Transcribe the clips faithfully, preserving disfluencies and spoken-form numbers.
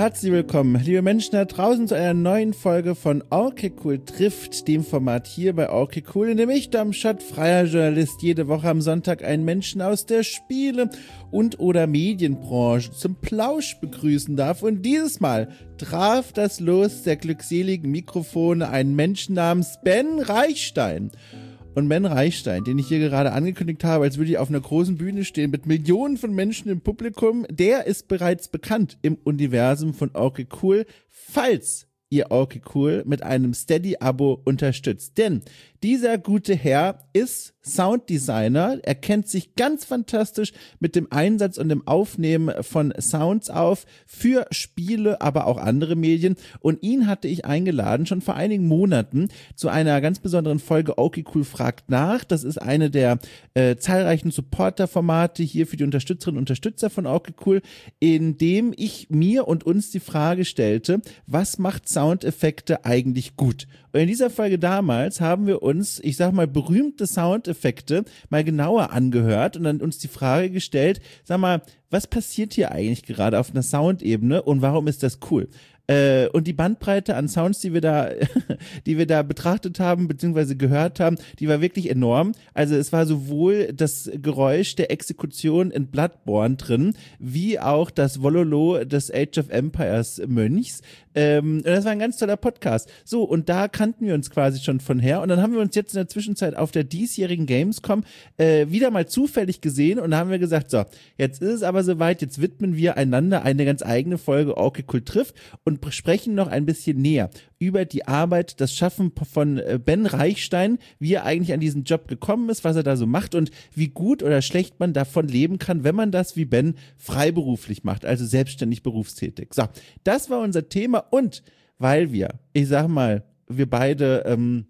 herzlich willkommen, liebe Menschen da draußen, zu einer neuen Folge von Okay Cool trifft, dem Format hier bei Okay Cool, in dem ich, Domschat, freier Journalist, jede Woche am Sonntag einen Menschen aus der Spiele- und oder Medienbranche zum Plausch begrüßen darf. Und dieses Mal traf das Los der glückseligen Mikrofone einen Menschen namens Ben Reichstein. Und Ben Reichstein, den ich hier gerade angekündigt habe, als würde ich auf einer großen Bühne stehen mit Millionen von Menschen im Publikum, der ist bereits bekannt im Universum von Okay Cool, falls ihr Okay Cool mit einem Steady-Abo unterstützt. Denn dieser gute Herr ist Sounddesigner, er kennt sich ganz fantastisch mit dem Einsatz und dem Aufnehmen von Sounds auf für Spiele, aber auch andere Medien, und ihn hatte ich eingeladen, schon vor einigen Monaten, zu einer ganz besonderen Folge Okay Cool fragt nach. Das ist eine der äh, zahlreichen Supporter-Formate hier für die Unterstützerinnen und Unterstützer von Okay Cool, in dem ich mir und uns die Frage stellte, was macht Soundeffekte eigentlich gut? Und in dieser Folge damals haben wir uns, ich sag mal, berühmte Soundeffekte mal genauer angehört und dann uns die Frage gestellt, sag mal, was passiert hier eigentlich gerade auf einer Soundebene und warum ist das cool? Äh, und die Bandbreite an Sounds, die wir da, die wir da betrachtet haben, beziehungsweise gehört haben, die war wirklich enorm. Also es war sowohl das Geräusch der Exekution in Bloodborne drin, wie auch das Wololo des Age of Empires Mönchs. Ähm, und das war ein ganz toller Podcast. So, und da kannten wir uns quasi schon von her. Und dann haben wir uns jetzt in der Zwischenzeit auf der diesjährigen Gamescom äh, wieder mal zufällig gesehen und da haben wir gesagt, so, jetzt ist es aber soweit, jetzt widmen wir einander eine ganz eigene Folge Okay Cool trifft und sprechen noch ein bisschen näher über die Arbeit, das Schaffen von Ben Reichstein, wie er eigentlich an diesen Job gekommen ist, was er da so macht und wie gut oder schlecht man davon leben kann, wenn man das wie Ben freiberuflich macht, also selbstständig berufstätig. So, das war unser Thema und weil wir, ich sag mal, wir beide ähm,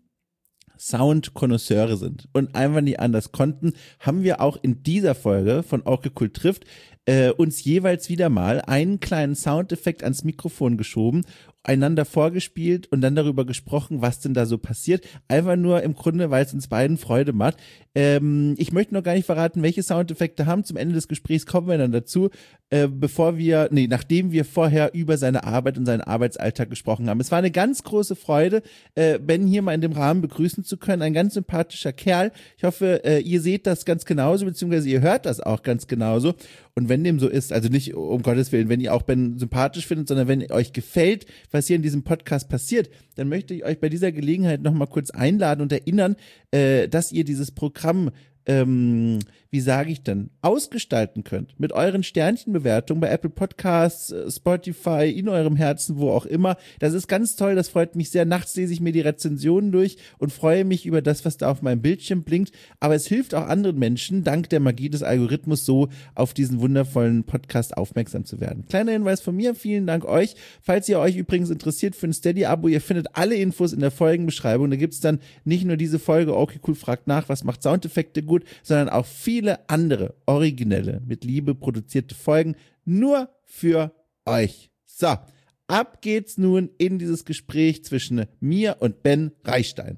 Sound-Konnoisseure sind und einfach nicht anders konnten, haben wir auch in dieser Folge von Okay Cool trifft äh, uns jeweils wieder mal einen kleinen Soundeffekt ans Mikrofon geschoben, einander vorgespielt und dann darüber gesprochen, was denn da so passiert. Einfach nur im Grunde, weil es uns beiden Freude macht. Ähm, ich möchte noch gar nicht verraten, welche Soundeffekte haben. Zum Ende des Gesprächs kommen wir dann dazu, äh, bevor wir, nee, nachdem wir vorher über seine Arbeit und seinen Arbeitsalltag gesprochen haben. Es war eine ganz große Freude, äh, Ben hier mal in dem Rahmen begrüßen zu können. Ein ganz sympathischer Kerl. Ich hoffe, äh, ihr seht das ganz genauso, beziehungsweise ihr hört das auch ganz genauso. Und wenn dem so ist, also nicht um Gottes Willen, wenn ihr auch Ben sympathisch findet, sondern wenn euch gefällt, was hier in diesem Podcast passiert, dann möchte ich euch bei dieser Gelegenheit nochmal kurz einladen und erinnern, äh, dass ihr dieses Programm, ähm, wie sage ich denn, ausgestalten könnt mit euren Sternchenbewertungen bei Apple Podcasts, Spotify, in eurem Herzen, wo auch immer. Das ist ganz toll, das freut mich sehr. Nachts lese ich mir die Rezensionen durch und freue mich über das, was da auf meinem Bildschirm blinkt. Aber es hilft auch anderen Menschen, dank der Magie des Algorithmus, so auf diesen wundervollen Podcast aufmerksam zu werden. Kleiner Hinweis von mir, vielen Dank euch. Falls ihr euch übrigens interessiert für ein Steady-Abo, ihr findet alle Infos in der Folgenbeschreibung. Da gibt's dann nicht nur diese Folge Okay Cool fragt nach, was macht Soundeffekte gut, sondern auch viele andere originelle, mit Liebe produzierte Folgen nur für euch. So, ab geht's nun in dieses Gespräch zwischen mir und Ben Reichstein.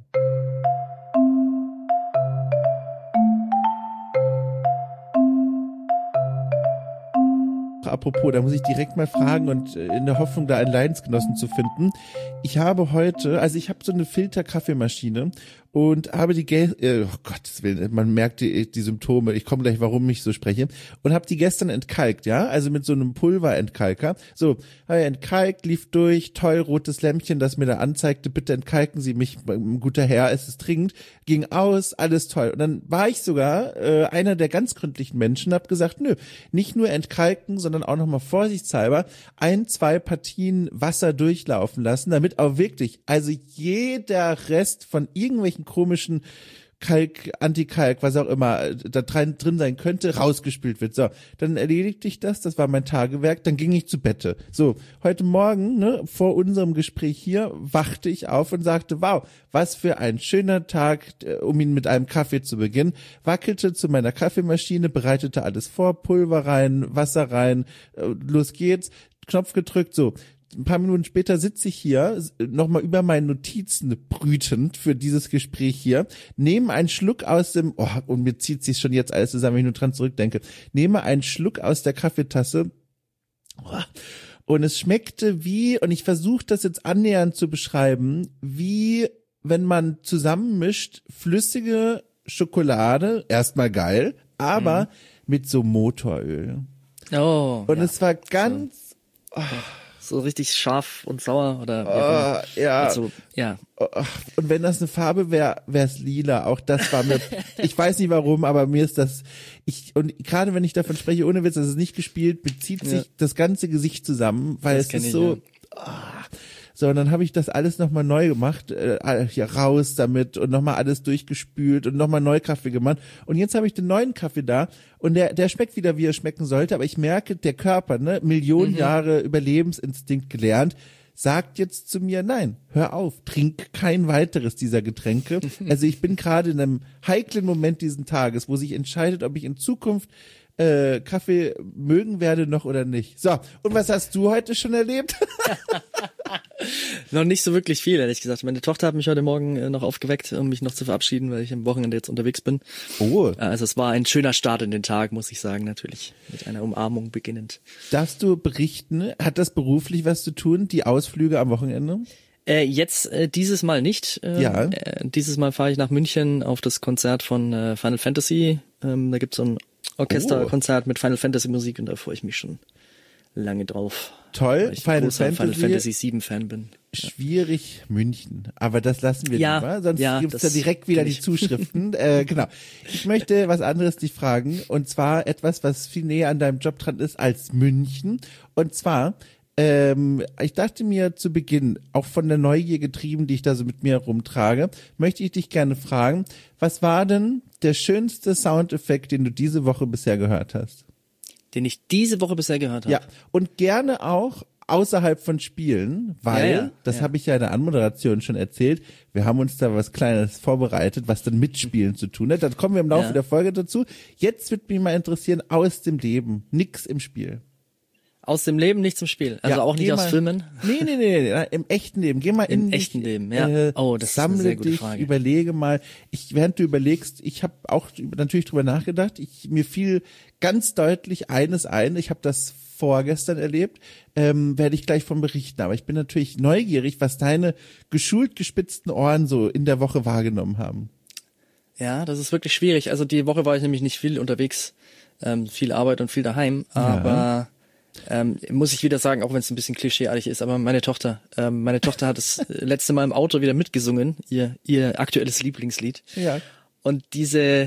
Apropos, da muss ich direkt mal fragen und in der Hoffnung, da einen Leidensgenossen zu finden. Ich habe heute, also ich habe so eine Filter-Kaffeemaschine und habe die, Ge- äh, oh Gottes Willen, man merkt die, die Symptome, ich komme gleich, warum ich so spreche, und habe die gestern entkalkt, ja, also mit so einem Pulverentkalker. So, habe ich entkalkt, lief durch, toll, rotes Lämpchen, das mir da anzeigte, bitte entkalken Sie mich, guter Herr, es ist dringend, ging aus, alles toll. Und dann war ich sogar äh, einer der ganz gründlichen Menschen, habe gesagt, nö, nicht nur entkalken, sondern auch nochmal vorsichtshalber ein, zwei Partien Wasser durchlaufen lassen, damit auch wirklich, also jeder Rest von irgendwelchen komischen Kalk, Antikalk, was auch immer da drin, drin sein könnte, rausgespült wird. So, dann erledigte ich das, das war mein Tagewerk, dann ging ich zu Bette. So, heute Morgen, ne, vor unserem Gespräch hier, wachte ich auf und sagte, wow, was für ein schöner Tag, um ihn mit einem Kaffee zu beginnen. Wackelte zu meiner Kaffeemaschine, bereitete alles vor, Pulver rein, Wasser rein, los geht's, Knopf gedrückt, so. Ein paar Minuten später sitze ich hier, nochmal über meinen Notizen brütend für dieses Gespräch hier, nehme einen Schluck aus dem, oh, und mir zieht sich schon jetzt alles zusammen, wenn ich nur dran zurückdenke, nehme einen Schluck aus der Kaffeetasse, oh, Und es schmeckte wie, und ich versuche das jetzt annähernd zu beschreiben, wie wenn man zusammenmischt flüssige Schokolade, erstmal geil, aber mhm. mit so Motoröl. Oh. Und ja. es war ganz... So. Oh. So richtig scharf und sauer oder oh, ja. Also, ja. Und wenn das eine Farbe wäre, wäre es lila. Auch das war mir, ich weiß nicht warum, aber mir ist das, ich, und gerade wenn ich davon spreche, ohne Witz, das ist nicht gespielt, bezieht sich ja. das ganze Gesicht zusammen, weil das es ist ich, so, ja. oh. So, und dann habe ich das alles nochmal neu gemacht, äh, hier raus damit und nochmal alles durchgespült und nochmal neu Kaffee gemacht. Und jetzt habe ich den neuen Kaffee da und der der schmeckt wieder, wie er schmecken sollte, aber ich merke, der Körper, ne, Millionen mhm. Jahre Überlebensinstinkt gelernt, sagt jetzt zu mir, nein, hör auf, trink kein weiteres dieser Getränke. Also ich bin gerade in einem heiklen Moment diesen Tages, wo sich entscheidet, ob ich in Zukunft äh, Kaffee mögen werde noch oder nicht. So, und was hast du heute schon erlebt? Noch nicht so wirklich viel, ehrlich gesagt. Meine Tochter hat mich heute Morgen äh, noch aufgeweckt, um mich noch zu verabschieden, weil ich am Wochenende jetzt unterwegs bin. Oh. Also es war ein schöner Start in den Tag, muss ich sagen, natürlich. Mit einer Umarmung beginnend. Darfst du berichten, hat das beruflich was zu tun, die Ausflüge am Wochenende? Äh, jetzt äh, dieses Mal nicht. Äh, ja. Äh, dieses Mal fahre ich nach München auf das Konzert von äh, Final Fantasy. Ähm, da gibt's so ein Orchesterkonzert oh. mit Final Fantasy Musik und da freue ich mich schon lange drauf. Toll, weil ich Final, großer Fantasy, Final Fantasy sieben Fan bin. Schwierig ja. München, aber das lassen wir ja, lieber, sonst ja, gibt's da direkt wieder die Zuschriften. äh, genau. Ich möchte was anderes dich fragen und zwar etwas, was viel näher an deinem Job dran ist als München. Und zwar, ähm, ich dachte mir zu Beginn, auch von der Neugier getrieben, die ich da so mit mir rumtrage, möchte ich dich gerne fragen, was war denn der schönste Soundeffekt, den du diese Woche bisher gehört hast? Den ich diese Woche bisher gehört habe. Ja, und gerne auch außerhalb von Spielen, weil, ja, ja, das ja. habe ich ja in der Anmoderation schon erzählt, wir haben uns da was Kleines vorbereitet, was dann mit Spielen zu tun hat. Dann kommen wir im Laufe ja. der Folge dazu. Jetzt wird mich mal interessieren, aus dem Leben, nix im Spiel. Aus dem Leben, nicht zum Spiel. Also ja, auch nicht aus mal, Filmen? Nee, nee, nee, nee, im echten Leben. Geh mal Im in echten dich, Leben, ja. Äh, oh, das sammle ist eine sehr gute dich, Frage. Überlege mal. Ich, während du überlegst, ich habe auch natürlich drüber nachgedacht. Ich, mir fiel ganz deutlich eines ein. Ich habe das vorgestern erlebt, ähm, werde ich gleich von berichten. Aber ich bin natürlich neugierig, was deine geschult gespitzten Ohren so in der Woche wahrgenommen haben. Ja, das ist wirklich schwierig. Also die Woche war ich nämlich nicht viel unterwegs, ähm, viel Arbeit und viel daheim, aber ja. Ähm, muss ich wieder sagen, auch wenn es ein bisschen klischeeartig ist, aber meine Tochter, ähm, meine Tochter hat das letzte Mal im Auto wieder mitgesungen, ihr ihr aktuelles Lieblingslied. Ja. Und diese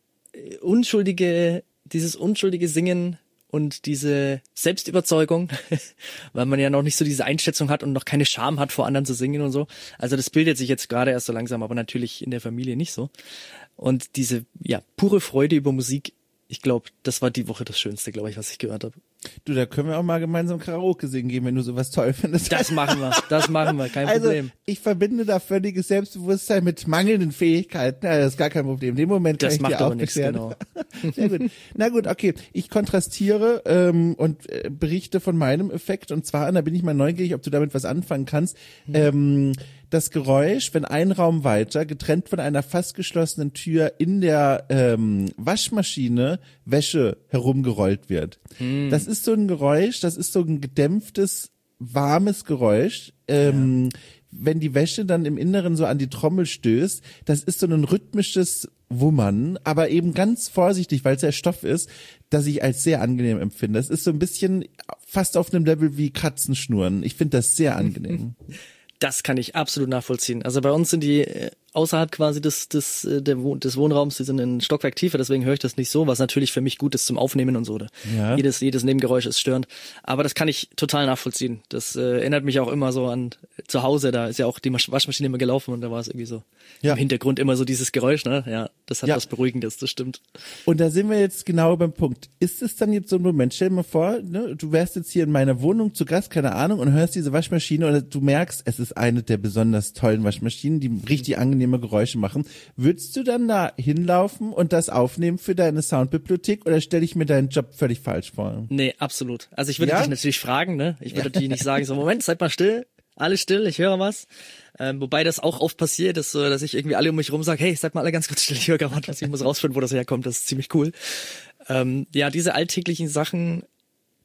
unschuldige, dieses unschuldige Singen und diese Selbstüberzeugung, weil man ja noch nicht so diese Einschätzung hat und noch keine Scham hat, vor anderen zu singen und so. Also das bildet sich jetzt gerade erst so langsam, aber natürlich in der Familie nicht so. Und diese ja pure Freude über Musik, ich glaube, das war die Woche das Schönste, glaube ich, was ich gehört habe. Du, da können wir auch mal gemeinsam Karaoke singen gehen, wenn du sowas toll findest. Das machen wir, das machen wir, kein also, Problem. Ich verbinde da völliges Selbstbewusstsein mit mangelnden Fähigkeiten. Ja, das ist gar kein Problem. In dem Moment kann das ich macht dir aber auch nichts, genau. Sehr gut. Na gut, okay. Ich kontrastiere ähm, und äh, berichte von meinem Effekt. Und zwar, da bin ich mal neugierig, ob du damit was anfangen kannst. Mhm. Ähm, das Geräusch, wenn ein Raum weiter, getrennt von einer fast geschlossenen Tür, in der ähm, Waschmaschine Wäsche herumgerollt wird. Mhm. Das ist so ein Geräusch, das ist so ein gedämpftes, warmes Geräusch. Ähm, ja. Wenn die Wäsche dann im Inneren so an die Trommel stößt, das ist so ein rhythmisches Wummern, aber eben ganz vorsichtig, weil es ja Stoff ist, das ich als sehr angenehm empfinde. Es ist so ein bisschen fast auf einem Level wie Katzenschnurren. Ich finde das sehr angenehm. Das kann ich absolut nachvollziehen. Also bei uns sind die äh, außerhalb quasi des des der des Wohnraums, die sind in Stockwerk tiefer, deswegen höre ich das nicht so, was natürlich für mich gut ist zum Aufnehmen und so. Ja. Jedes jedes Nebengeräusch ist störend, aber das kann ich total nachvollziehen. Das äh, erinnert mich auch immer so an zu Hause, da ist ja auch die Waschmaschine immer gelaufen und da war es irgendwie so ja. im Hintergrund immer so dieses Geräusch, ne? Ja, das hat ja. was Beruhigendes, das stimmt. Und da sind wir jetzt genau beim Punkt. Ist es dann jetzt so ein Moment, stell dir mal vor, ne, du wärst jetzt hier in meiner Wohnung zu Gast, keine Ahnung, und hörst diese Waschmaschine und du merkst, es ist eine der besonders tollen Waschmaschinen, die richtig angenehme Geräusche machen. Würdest du dann da hinlaufen und das aufnehmen für deine Soundbibliothek oder stelle ich mir deinen Job völlig falsch vor? Nee, absolut. Also ich würde ja? dich natürlich fragen, ne? Ich würde ja. dich nicht sagen, so Moment, seid mal still, alles still, ich höre was. Ähm, wobei das auch oft passiert, ist so, dass ich irgendwie alle um mich rum sage, hey, seid mal alle ganz kurz still, ich höre gerade was, ich muss rausfinden, wo das herkommt, das ist ziemlich cool. Ähm, ja, diese alltäglichen Sachen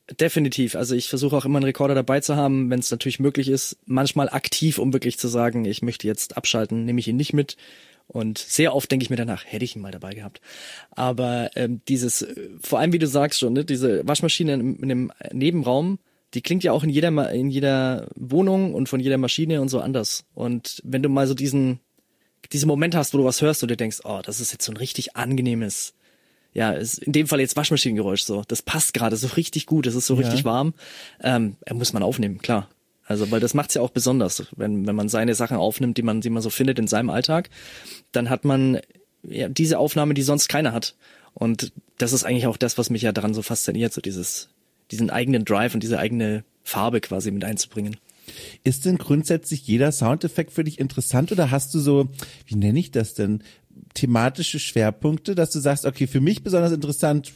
Definitiv. Also ich versuche auch immer einen Rekorder dabei zu haben, wenn es natürlich möglich ist. Manchmal aktiv, um wirklich zu sagen, ich möchte jetzt abschalten, nehme ich ihn nicht mit. Und sehr oft denke ich mir danach, hätte ich ihn mal dabei gehabt. Aber ähm, dieses, vor allem wie du sagst schon, ne, diese Waschmaschine in, in einem Nebenraum, die klingt ja auch in jeder in jeder Wohnung und von jeder Maschine und so anders. Und wenn du mal so diesen diesen Moment hast, wo du was hörst und dir denkst, oh, das ist jetzt so ein richtig angenehmes, ja, ist in dem Fall jetzt Waschmaschinengeräusch so. Das passt gerade so richtig gut, es ist so ja. richtig warm. Ähm, muss man aufnehmen, klar. Also, weil das macht's ja auch besonders, wenn wenn man seine Sachen aufnimmt, die man die man so findet in seinem Alltag, dann hat man ja diese Aufnahme, die sonst keiner hat. Und das ist eigentlich auch das, was mich ja daran so fasziniert, so dieses diesen eigenen Drive und diese eigene Farbe quasi mit einzubringen. Ist denn grundsätzlich jeder Soundeffekt für dich interessant oder hast du so, wie nenne ich das denn, thematische Schwerpunkte, dass du sagst, okay, für mich besonders interessant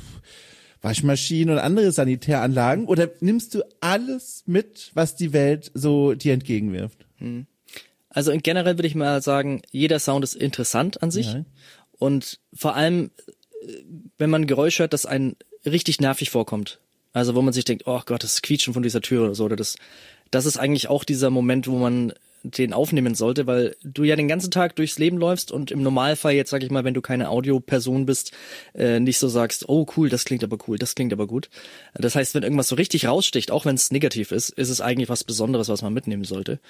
Waschmaschinen und andere Sanitäranlagen, oder nimmst du alles mit, was die Welt so dir entgegenwirft? Also generell würde ich mal sagen, jeder Sound ist interessant an sich ja. und vor allem, wenn man ein Geräusch hört, das einen richtig nervig vorkommt. Also wo man sich denkt, oh Gott, das Quietschen von dieser Tür oder so, oder das, das ist eigentlich auch dieser Moment, wo man den aufnehmen sollte, weil du ja den ganzen Tag durchs Leben läufst und im Normalfall jetzt, sag ich mal, wenn du keine Audioperson bist, äh, nicht so sagst, oh cool, das klingt aber cool, das klingt aber gut. Das heißt, wenn irgendwas so richtig raussticht, auch wenn es negativ ist, ist es eigentlich was Besonderes, was man mitnehmen sollte.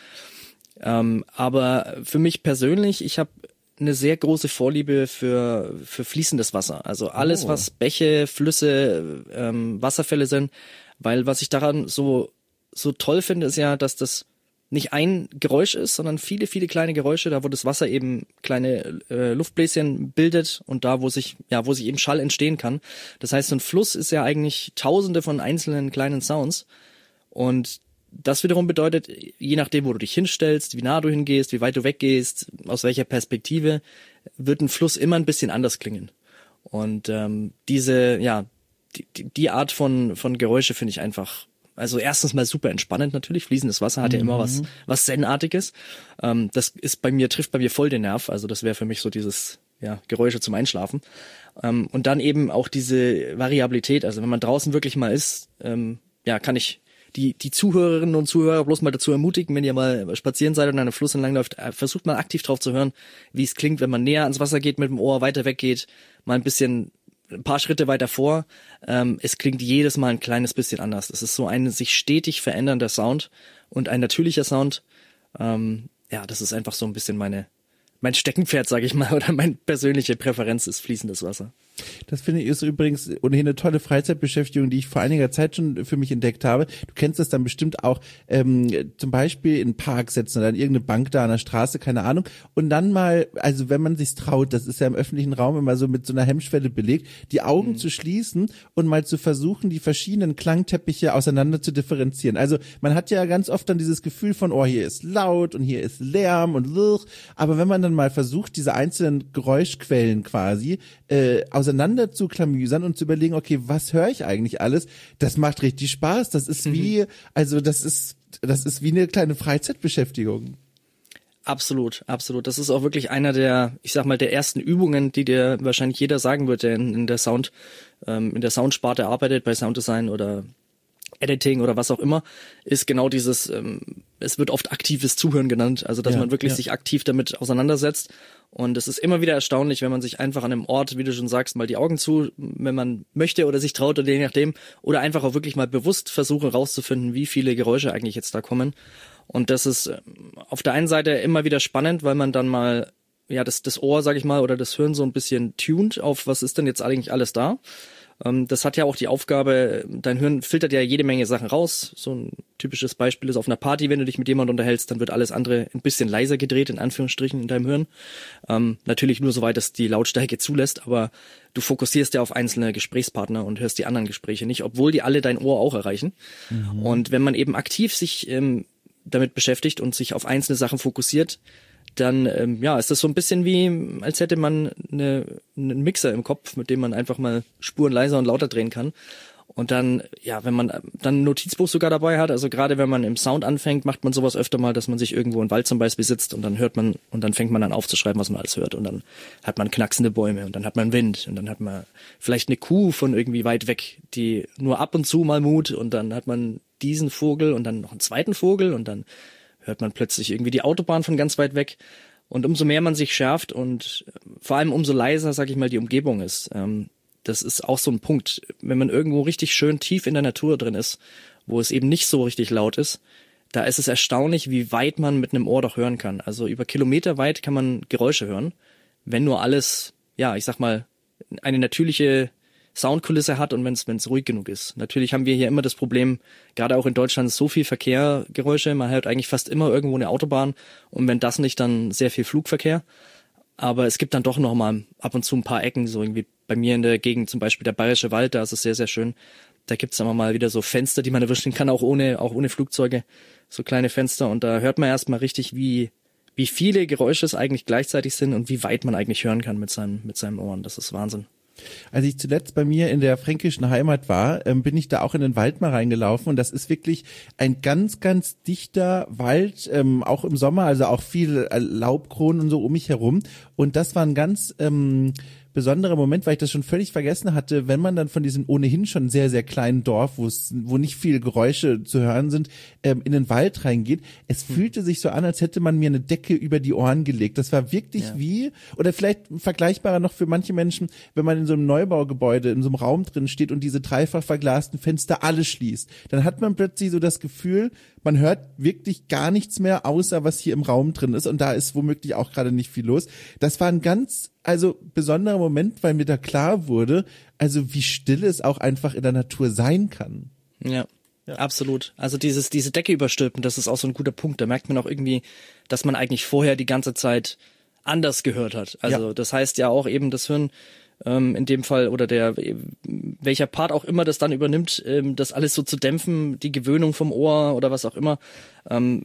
Ähm, aber für mich persönlich, ich habe eine sehr große Vorliebe für für fließendes Wasser. Also alles, oh. was Bäche, Flüsse, ähm, Wasserfälle sind, weil was ich daran so so toll finde, ist ja, dass das nicht ein Geräusch ist, sondern viele, viele kleine Geräusche, da wo das Wasser eben kleine äh, Luftbläschen bildet und da, wo sich, ja, wo sich eben Schall entstehen kann. Das heißt, so ein Fluss ist ja eigentlich tausende von einzelnen kleinen Sounds. Und das wiederum bedeutet, je nachdem, wo du dich hinstellst, wie nah du hingehst, wie weit du weggehst, aus welcher Perspektive, wird ein Fluss immer ein bisschen anders klingen. Und ähm, diese, ja, die, die Art von von Geräusche finde ich einfach, also erstens mal super entspannend natürlich. Fließendes Wasser hat ja immer was was Zen-artiges. Ähm, das ist bei mir, trifft bei mir voll den Nerv. Also das wäre für mich so dieses, ja, Geräusche zum Einschlafen. Ähm, und dann eben auch diese Variabilität. Also wenn man draußen wirklich mal ist, ähm, ja, kann ich die die Zuhörerinnen und Zuhörer bloß mal dazu ermutigen, wenn ihr mal spazieren seid und an einem Fluss entlang läuft, versucht mal aktiv drauf zu hören, wie es klingt, wenn man näher ans Wasser geht mit dem Ohr, weiter weggeht, mal ein bisschen ein paar Schritte weiter vor. Ähm, es klingt jedes Mal ein kleines bisschen anders. Es ist so ein sich stetig verändernder Sound und ein natürlicher Sound. Ähm, ja, das ist einfach so ein bisschen meine mein Steckenpferd, sage ich mal, oder meine persönliche Präferenz ist fließendes Wasser. Das finde ich ist übrigens ohnehin eine tolle Freizeitbeschäftigung, die ich vor einiger Zeit schon für mich entdeckt habe. Du kennst das dann bestimmt auch, ähm, zum Beispiel in einen Park setzen oder an irgendeine Bank da an der Straße, keine Ahnung. Und dann mal, also wenn man sich's traut, das ist ja im öffentlichen Raum immer so mit so einer Hemmschwelle belegt, die Augen mhm. zu schließen und mal zu versuchen, die verschiedenen Klangteppiche auseinander zu differenzieren. Also man hat ja ganz oft dann dieses Gefühl von, oh, hier ist laut und hier ist Lärm und wirr. Aber wenn man dann mal versucht, diese einzelnen Geräuschquellen quasi äh, auseinander zu klamüsern und zu überlegen, okay, was höre ich eigentlich alles? Das macht richtig Spaß. Das ist wie, also das ist, das ist wie eine kleine Freizeitbeschäftigung. Absolut, absolut. Das ist auch wirklich einer der, ich sag mal, der ersten Übungen, die dir wahrscheinlich jeder sagen wird, der in, in der Sound, ähm, in der Soundsparte arbeitet, bei Sounddesign oder Editing oder was auch immer, ist genau dieses, ähm, es wird oft aktives Zuhören genannt, also dass ja, man wirklich ja. sich aktiv damit auseinandersetzt. Und es ist immer wieder erstaunlich, wenn man sich einfach an einem Ort, wie du schon sagst, mal die Augen zu, wenn man möchte oder sich traut oder je nachdem, oder einfach auch wirklich mal bewusst versuche rauszufinden, wie viele Geräusche eigentlich jetzt da kommen. Und das ist auf der einen Seite immer wieder spannend, weil man dann mal, ja, das, das Ohr, sag ich mal, oder das Hirn so ein bisschen tuned auf, was ist denn jetzt eigentlich alles da? Das hat ja auch die Aufgabe, dein Hirn filtert ja jede Menge Sachen raus. So ein typisches Beispiel ist auf einer Party, wenn du dich mit jemandem unterhältst, dann wird alles andere ein bisschen leiser gedreht, in Anführungsstrichen, in deinem Hirn. Ähm, natürlich nur soweit es die Lautstärke zulässt, aber du fokussierst ja auf einzelne Gesprächspartner und hörst die anderen Gespräche nicht, obwohl die alle dein Ohr auch erreichen. Mhm. Und wenn man eben aktiv sich ähm, damit beschäftigt und sich auf einzelne Sachen fokussiert, dann ähm, ja, ist das so ein bisschen wie, als hätte man eine, einen Mixer im Kopf, mit dem man einfach mal Spuren leiser und lauter drehen kann. Und dann, ja, wenn man dann ein Notizbuch sogar dabei hat, also gerade wenn man im Sound anfängt, macht man sowas öfter mal, dass man sich irgendwo im Wald zum Beispiel sitzt und dann hört man, und dann fängt man an aufzuschreiben, was man alles hört. Und dann hat man knacksende Bäume und dann hat man Wind und dann hat man vielleicht eine Kuh von irgendwie weit weg, die nur ab und zu mal mut, und dann hat man diesen Vogel und dann noch einen zweiten Vogel und dann hört man plötzlich irgendwie die Autobahn von ganz weit weg. Und umso mehr man sich schärft und vor allem umso leiser, sag ich mal, die Umgebung ist, ähm, das ist auch so ein Punkt, wenn man irgendwo richtig schön tief in der Natur drin ist, wo es eben nicht so richtig laut ist, da ist es erstaunlich, wie weit man mit einem Ohr doch hören kann. Also über Kilometer weit kann man Geräusche hören, wenn nur alles, ja, ich sag mal, eine natürliche Soundkulisse hat und wenn es wenn es ruhig genug ist. Natürlich haben wir hier immer das Problem, gerade auch in Deutschland, so viel Verkehr, Geräusche, man hört eigentlich fast immer irgendwo eine Autobahn und wenn das nicht, dann sehr viel Flugverkehr. Aber es gibt dann doch noch mal ab und zu ein paar Ecken, so irgendwie bei mir in der Gegend, zum Beispiel der Bayerische Wald, da ist es sehr, sehr schön. Da gibt's dann mal wieder so Fenster, die man erwischen kann, auch ohne, auch ohne Flugzeuge, so kleine Fenster. Und da hört man erstmal richtig, wie, wie viele Geräusche es eigentlich gleichzeitig sind und wie weit man eigentlich hören kann mit seinem, mit seinem Ohren. Das ist Wahnsinn. Als ich zuletzt bei mir in der fränkischen Heimat war, ähm, bin ich da auch in den Wald mal reingelaufen und das ist wirklich ein ganz, ganz dichter Wald, ähm, auch im Sommer, also auch viel Laubkronen und so um mich herum, und das war ein ganz ähm, besonderer Moment, weil ich das schon völlig vergessen hatte, wenn man dann von diesem ohnehin schon sehr, sehr kleinen Dorf, wo es, wo nicht viele Geräusche zu hören sind, ähm, in den Wald reingeht. Es hm. fühlte sich so an, als hätte man mir eine Decke über die Ohren gelegt. Das war wirklich ja. wie, oder vielleicht vergleichbarer noch für manche Menschen, wenn man in so einem Neubaugebäude, in so einem Raum drin steht und diese dreifach verglasten Fenster alle schließt. Dann hat man plötzlich so das Gefühl, man hört wirklich gar nichts mehr, außer was hier im Raum drin ist, und da ist womöglich auch gerade nicht viel los. Das war ein ganz, also besonderer Moment, weil mir da klar wurde, also wie still es auch einfach in der Natur sein kann. Ja, ja. Absolut. Also dieses diese Decke überstülpen, das ist auch so ein guter Punkt. Da merkt man auch irgendwie, dass man eigentlich vorher die ganze Zeit anders gehört hat. Also ja. Das heißt ja auch eben, das Hirn ähm, in dem Fall oder der welcher Part auch immer das dann übernimmt, ähm, das alles so zu dämpfen, die Gewöhnung vom Ohr oder was auch immer, ähm,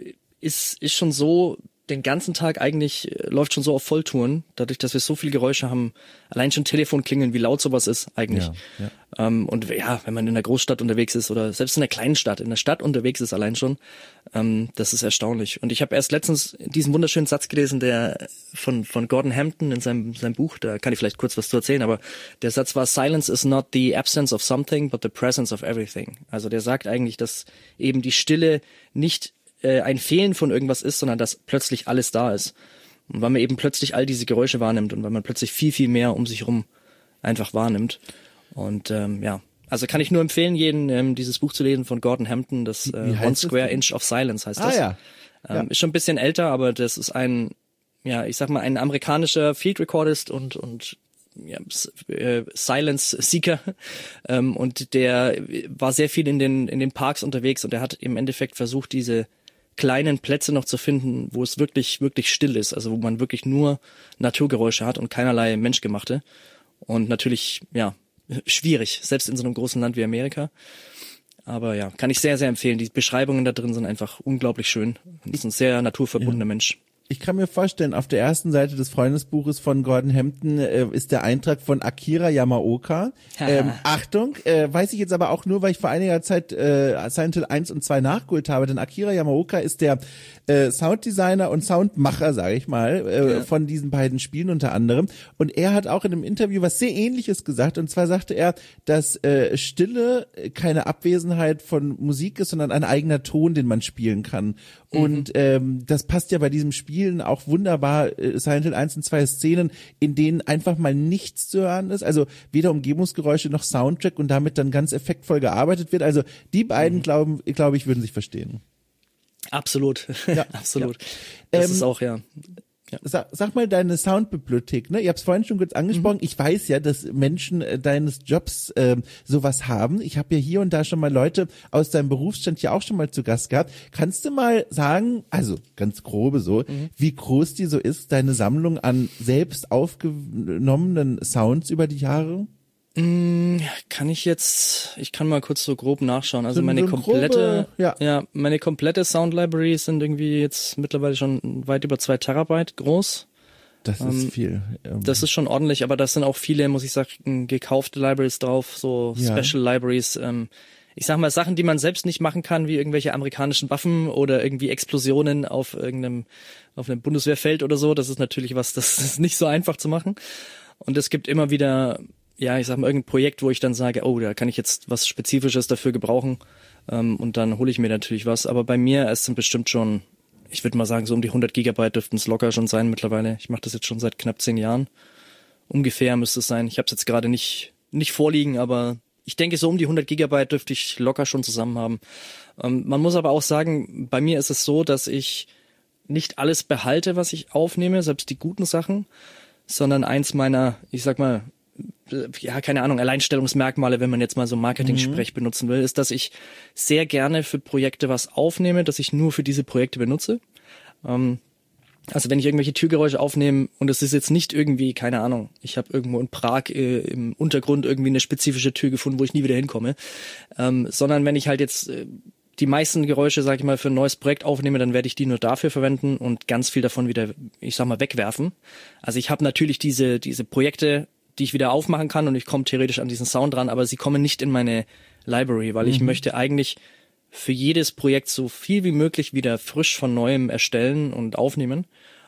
ist ist schon so den ganzen Tag eigentlich, äh, läuft schon so auf Volltouren, dadurch, dass wir so viele Geräusche haben, allein schon Telefon klingeln, wie laut sowas ist eigentlich. Ja, ja. Ähm, und ja, wenn man in einer Großstadt unterwegs ist oder selbst in einer kleinen Stadt, in der Stadt unterwegs ist allein schon, ähm, das ist erstaunlich. Und ich habe erst letztens diesen wunderschönen Satz gelesen, der von von Gordon Hampton in seinem seinem Buch, da kann ich vielleicht kurz was zu erzählen, aber der Satz war: Silence is not the absence of something, but the presence of everything. Also der sagt eigentlich, dass eben die Stille nicht ein Fehlen von irgendwas ist, sondern dass plötzlich alles da ist. Und weil man eben plötzlich all diese Geräusche wahrnimmt und weil man plötzlich viel, viel mehr um sich rum einfach wahrnimmt. Und ähm, ja, also kann ich nur empfehlen, jeden ähm, dieses Buch zu lesen von Gordon Hampton, das äh, One Square das? Inch of Silence heißt das. Ah, ja. Ähm, ja. Ist schon ein bisschen älter, aber das ist ein, ja, ich sag mal, ein amerikanischer Field Recordist und und ja, Silence Seeker, ähm, und der war sehr viel in den in den Parks unterwegs und er hat im Endeffekt versucht, diese kleinen Plätze noch zu finden, wo es wirklich, wirklich still ist, also wo man wirklich nur Naturgeräusche hat und keinerlei menschgemachte. Und natürlich, ja, schwierig, selbst in so einem großen Land wie Amerika. Aber ja, kann ich sehr, sehr empfehlen. Die Beschreibungen da drin sind einfach unglaublich schön. Das ist ein sehr naturverbundener ja. Mensch. Ich kann mir vorstellen, auf der ersten Seite des Freundesbuches von Gordon Hampton äh, ist der Eintrag von Akira Yamaoka. Ähm, Achtung, äh, weiß ich jetzt aber auch nur, weil ich vor einiger Zeit äh, Silent Hill eins und zwei nachgeholt habe, denn Akira Yamaoka ist der äh, Sounddesigner und Soundmacher, sage ich mal, äh, ja. von diesen beiden Spielen unter anderem. Und er hat auch in einem Interview was sehr Ähnliches gesagt, und zwar sagte er, dass äh, Stille keine Abwesenheit von Musik ist, sondern ein eigener Ton, den man spielen kann. Mhm. Und ähm, das passt ja bei diesem Spiel auch wunderbar, äh, Silent Hill eins und zwei Szenen, in denen einfach mal nichts zu hören ist, also weder Umgebungsgeräusche noch Soundtrack, und damit dann ganz effektvoll gearbeitet wird. Also die beiden, mhm. glauben, glaube ich, würden sich verstehen. Absolut, ja, absolut. Ja. Das ähm, ist auch, ja. Ja. Sag, sag mal deine Soundbibliothek, ne? Ihr habt es vorhin schon kurz angesprochen. Mhm. Ich weiß ja, dass Menschen äh, deines Jobs äh, sowas haben. Ich habe ja hier und da schon mal Leute aus deinem Berufsstand hier auch schon mal zu Gast gehabt. Kannst du mal sagen, also ganz grobe so, mhm. wie groß die so ist, deine Sammlung an selbst aufgenommenen Sounds über die Jahre? Kann ich jetzt, ich kann mal kurz so grob nachschauen. Also so, meine so komplette, grobe, ja. ja, meine komplette Sound Library sind irgendwie jetzt mittlerweile schon weit über zwei Terabyte groß. Das ist ähm, viel. Ähm. Das ist schon ordentlich, aber das sind auch viele, muss ich sagen, gekaufte Libraries drauf, so ja. Special Libraries. Ähm, ich sag mal, Sachen, die man selbst nicht machen kann, wie irgendwelche amerikanischen Waffen oder irgendwie Explosionen auf irgendeinem, auf einem Bundeswehrfeld oder so. Das ist natürlich was, das ist nicht so einfach zu machen. Und es gibt immer wieder, ja, ich sag mal, irgendein Projekt, wo ich dann sage, oh, da kann ich jetzt was Spezifisches dafür gebrauchen. Ähm, und dann hole ich mir natürlich was. Aber bei mir, es sind bestimmt schon, ich würde mal sagen, so um die hundert Gigabyte dürften es locker schon sein mittlerweile. Ich mache das jetzt schon seit knapp zehn Jahren. Ungefähr müsste es sein. Ich habe es jetzt gerade nicht nicht vorliegen, aber ich denke, so um die hundert Gigabyte dürfte ich locker schon zusammen haben. Ähm, man muss aber auch sagen, bei mir ist es so, dass ich nicht alles behalte, was ich aufnehme, selbst die guten Sachen, sondern eins meiner, ich sag mal, ja, keine Ahnung, Alleinstellungsmerkmale, wenn man jetzt mal so Marketing-Sprech mhm. benutzen will, ist, dass ich sehr gerne für Projekte was aufnehme, dass ich nur für diese Projekte benutze. Ähm, also wenn ich irgendwelche Türgeräusche aufnehme und es ist jetzt nicht irgendwie, keine Ahnung, ich habe irgendwo in Prag äh, im Untergrund irgendwie eine spezifische Tür gefunden, wo ich nie wieder hinkomme, ähm, sondern wenn ich halt jetzt äh, die meisten Geräusche, sag ich mal, für ein neues Projekt aufnehme, dann werde ich die nur dafür verwenden und ganz viel davon wieder, ich sag mal, wegwerfen. Also ich habe natürlich diese diese Projekte, die ich wieder aufmachen kann und ich komme theoretisch an diesen Sound dran, aber sie kommen nicht in meine Library, weil mhm. ich möchte eigentlich für jedes Projekt so viel wie möglich wieder frisch von Neuem erstellen und aufnehmen,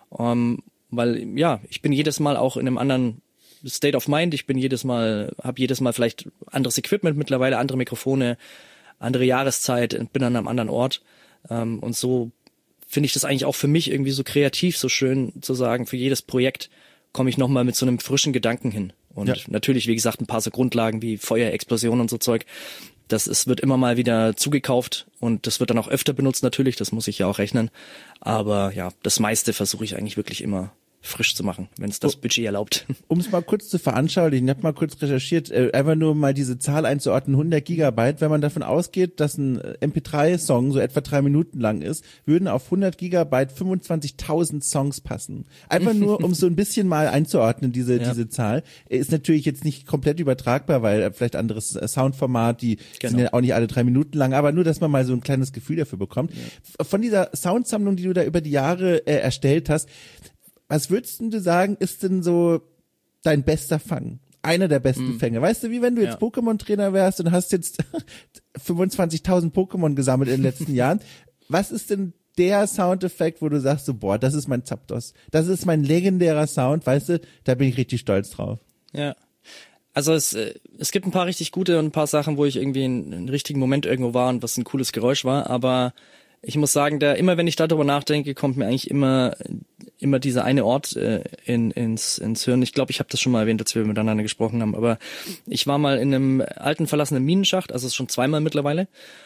um, weil ja, ich bin jedes Mal auch in einem anderen State of Mind, ich bin jedes Mal, habe jedes Mal vielleicht anderes Equipment mittlerweile, andere Mikrofone, andere Jahreszeit, bin an einem anderen Ort um, und so finde ich das eigentlich auch für mich irgendwie so kreativ, so schön zu sagen, für jedes Projekt komme ich nochmal mit so einem frischen Gedanken hin. Und ja. natürlich, wie gesagt, ein paar so Grundlagen wie Feuer, Explosion und so Zeug. Das ist, wird immer mal wieder zugekauft und das wird dann auch öfter benutzt natürlich, das muss ich ja auch rechnen. Aber ja, das meiste versuche ich eigentlich wirklich immer frisch zu machen, wenn es das Budget erlaubt. Um es mal kurz zu veranschaulichen, ich habe mal kurz recherchiert, äh, einfach nur mal diese Zahl einzuordnen, hundert Gigabyte, wenn man davon ausgeht, dass ein M P drei Song so etwa drei Minuten lang ist, würden auf hundert Gigabyte fünfundzwanzigtausend Songs passen. Einfach nur, um so ein bisschen mal einzuordnen, diese ja. diese Zahl. Ist natürlich jetzt nicht komplett übertragbar, weil äh, vielleicht anderes Soundformat, die genau. sind ja auch nicht alle drei Minuten lang, aber nur, dass man mal so ein kleines Gefühl dafür bekommt. Ja. Von dieser Soundsammlung, die du da über die Jahre äh, erstellt hast, was würdest du sagen, ist denn so dein bester Fang? Einer der besten mm. Fänge. Weißt du, wie wenn du jetzt ja. Pokémon-Trainer wärst und hast jetzt fünfundzwanzigtausend Pokémon gesammelt in den letzten Jahren. Was ist denn der Soundeffekt, wo du sagst so, boah, das ist mein Zapdos. Das ist mein legendärer Sound, weißt du, da bin ich richtig stolz drauf. Ja. Also es, es gibt ein paar richtig gute und ein paar Sachen, wo ich irgendwie in einem richtigen Moment irgendwo war und was ein cooles Geräusch war, aber ich muss sagen, da immer wenn ich darüber nachdenke, kommt mir eigentlich immer immer dieser eine Ort äh, in, ins, ins Hirn. Ich glaube, ich habe das schon mal erwähnt, als wir miteinander gesprochen haben, aber ich war mal in einem alten verlassenen Minenschacht, also schon zweimal mittlerweile,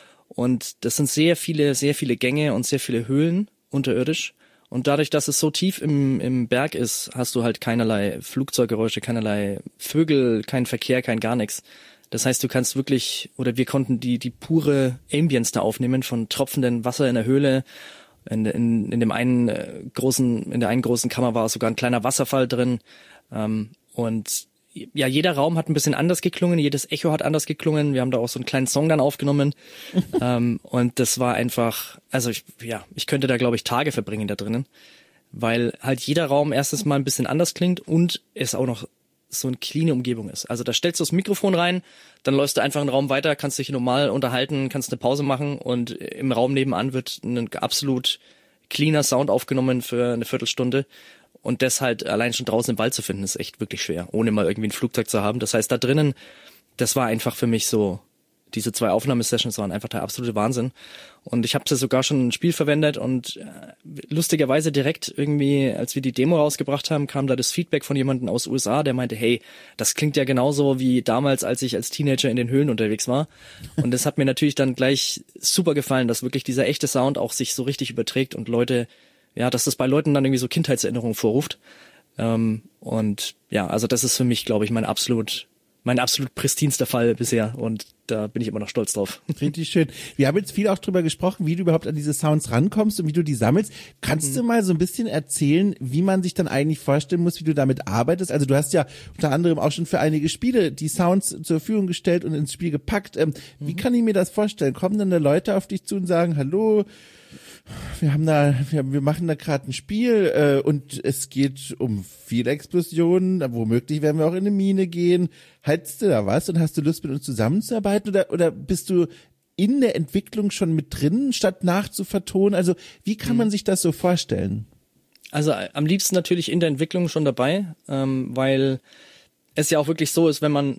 und das sind sehr viele, sehr viele Gänge und sehr viele Höhlen unterirdisch. Und dadurch, dass es so tief im, im Berg ist, hast du halt keinerlei Flugzeuggeräusche, keinerlei Vögel, kein Verkehr, kein gar nichts. Das heißt, du kannst wirklich, oder wir konnten die die pure Ambience da aufnehmen von tropfendem Wasser in der Höhle. In, in, in dem einen äh, großen, in der einen großen Kammer war sogar ein kleiner Wasserfall drin. Ähm, und ja, jeder Raum hat ein bisschen anders geklungen, jedes Echo hat anders geklungen. Wir haben da auch so einen kleinen Song dann aufgenommen. ähm, und das war einfach, also ich, ja, ich könnte da, glaube ich, Tage verbringen da drinnen, weil halt jeder Raum erstens mal ein bisschen anders klingt und es auch noch so eine cleane Umgebung ist. Also da stellst du das Mikrofon rein, dann läufst du einfach einen Raum weiter, kannst dich normal unterhalten, kannst eine Pause machen und im Raum nebenan wird ein absolut cleaner Sound aufgenommen für eine Viertelstunde. Und das halt allein schon draußen im Wald zu finden, ist echt wirklich schwer, ohne mal irgendwie ein Flugzeug zu haben. Das heißt, da drinnen, das war einfach für mich so, diese zwei Aufnahmesessions waren einfach der absolute Wahnsinn. Und ich habe sie sogar schon ein Spiel verwendet und äh, lustigerweise direkt irgendwie, als wir die Demo rausgebracht haben, kam da das Feedback von jemandem aus U S A, der meinte, hey, das klingt ja genauso wie damals, als ich als Teenager in den Höhlen unterwegs war. Und das hat mir natürlich dann gleich super gefallen, dass wirklich dieser echte Sound auch sich so richtig überträgt und Leute, ja, dass das bei Leuten dann irgendwie so Kindheitserinnerungen vorruft. Ähm, und ja, also das ist für mich, glaube ich, mein absolut mein absolut pristinster Fall bisher und da bin ich immer noch stolz drauf. Richtig schön. Wir haben jetzt viel auch drüber gesprochen, wie du überhaupt an diese Sounds rankommst und wie du die sammelst. Kannst mhm. du mal so ein bisschen erzählen, wie man sich dann eigentlich vorstellen muss, wie du damit arbeitest? Also du hast ja unter anderem auch schon für einige Spiele die Sounds zur Verfügung gestellt und ins Spiel gepackt. Ähm, mhm. Wie kann ich mir das vorstellen? Kommen dann da Leute auf dich zu und sagen, hallo, Wir haben da, wir, wir machen da gerade ein Spiel äh, und es geht um viele Explosionen, womöglich werden wir auch in eine Mine gehen. Haltst du da was und hast du Lust, mit uns zusammenzuarbeiten oder oder bist du in der Entwicklung schon mit drin, statt nachzuvertonen? Also wie kann man sich das so vorstellen? Also am liebsten natürlich in der Entwicklung schon dabei, ähm, weil es ja auch wirklich so ist, wenn man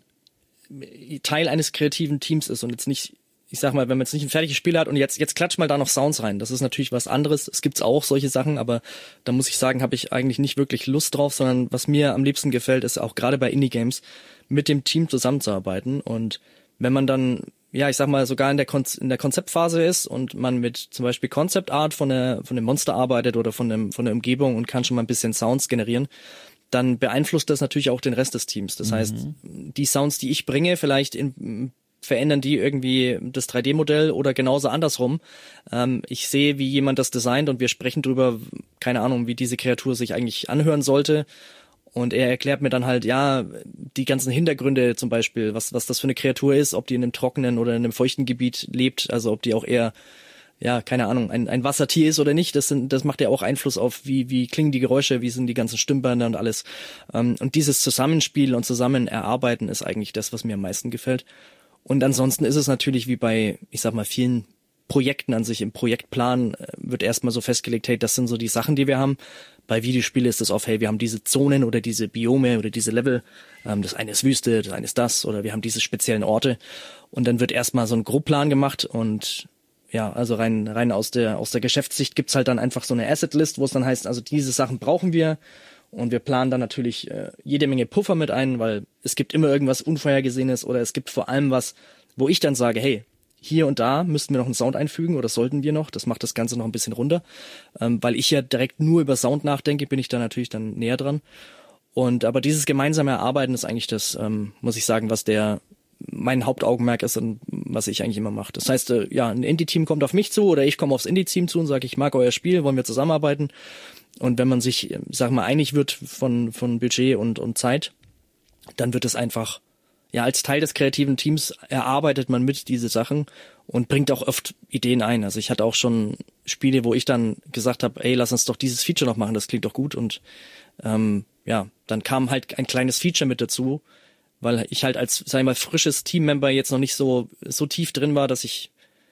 Teil eines kreativen Teams ist und jetzt nicht, ich sag mal, wenn man jetzt nicht ein fertiges Spiel hat und jetzt jetzt klatscht mal da noch Sounds rein. Das ist natürlich was anderes. Es gibt's auch solche Sachen, aber da muss ich sagen, habe ich eigentlich nicht wirklich Lust drauf, sondern was mir am liebsten gefällt, ist auch gerade bei Indie-Games mit dem Team zusammenzuarbeiten. Und wenn man dann, ja, ich sag mal, sogar in der Kon- in der Konzeptphase ist und man mit zum Beispiel Concept Art von der von dem Monster arbeitet oder von dem von der Umgebung und kann schon mal ein bisschen Sounds generieren, dann beeinflusst das natürlich auch den Rest des Teams. Das mhm. heißt, die Sounds, die ich bringe, vielleicht in, verändern die irgendwie das drei D-Modell oder genauso andersrum. Ähm, ich sehe, wie jemand das designt und wir sprechen drüber, keine Ahnung, wie diese Kreatur sich eigentlich anhören sollte. Und er erklärt mir dann halt, ja, die ganzen Hintergründe zum Beispiel, was was das für eine Kreatur ist, ob die in einem trockenen oder in einem feuchten Gebiet lebt, also ob die auch eher, ja, keine Ahnung, ein, ein Wassertier ist oder nicht. Das sind, das macht ja auch Einfluss auf, wie wie klingen die Geräusche, wie sind die ganzen Stimmbänder und alles. Und dieses Zusammenspiel und zusammen erarbeiten ist eigentlich das, was mir am meisten gefällt. Und ansonsten ist es natürlich wie bei, ich sag mal, vielen Projekten an sich. Im Projektplan wird erstmal so festgelegt, hey, das sind so die Sachen, die wir haben. Bei Videospielen ist es oft, hey, wir haben diese Zonen oder diese Biome oder diese Level. Ähm, das eine ist Wüste, das eine ist das oder wir haben diese speziellen Orte. Und dann wird erstmal so ein Grobplan gemacht und ja, also rein rein aus der aus der Geschäftssicht gibt's halt dann einfach so eine Asset-List, wo es dann heißt, also diese Sachen brauchen wir. Und wir planen dann natürlich äh, jede Menge Puffer mit ein, weil es gibt immer irgendwas Unvorhergesehenes oder es gibt vor allem was, wo ich dann sage, hey, hier und da müssten wir noch einen Sound einfügen oder sollten wir noch. Das macht das Ganze noch ein bisschen runter. Ähm, weil ich ja direkt nur über Sound nachdenke, bin ich da natürlich dann näher dran. Und aber dieses gemeinsame Erarbeiten ist eigentlich das, ähm, muss ich sagen, was der mein Hauptaugenmerk ist und was ich eigentlich immer mache. Das heißt, äh, ja, ein Indie-Team kommt auf mich zu oder ich komme aufs Indie-Team zu und sage, ich mag euer Spiel, wollen wir zusammenarbeiten? Und wenn man sich, sag mal, einig wird von von Budget und und Zeit, dann wird es einfach, ja, als Teil des kreativen Teams erarbeitet man mit diese Sachen und bringt auch oft Ideen ein. Also ich hatte auch schon Spiele, wo ich dann gesagt habe, ey, lass uns doch dieses Feature noch machen, das klingt doch gut. Und ähm, ja, dann kam halt ein kleines Feature mit dazu, weil ich halt als, sag ich mal, frisches Teammember jetzt noch nicht so so tief drin war, dass ich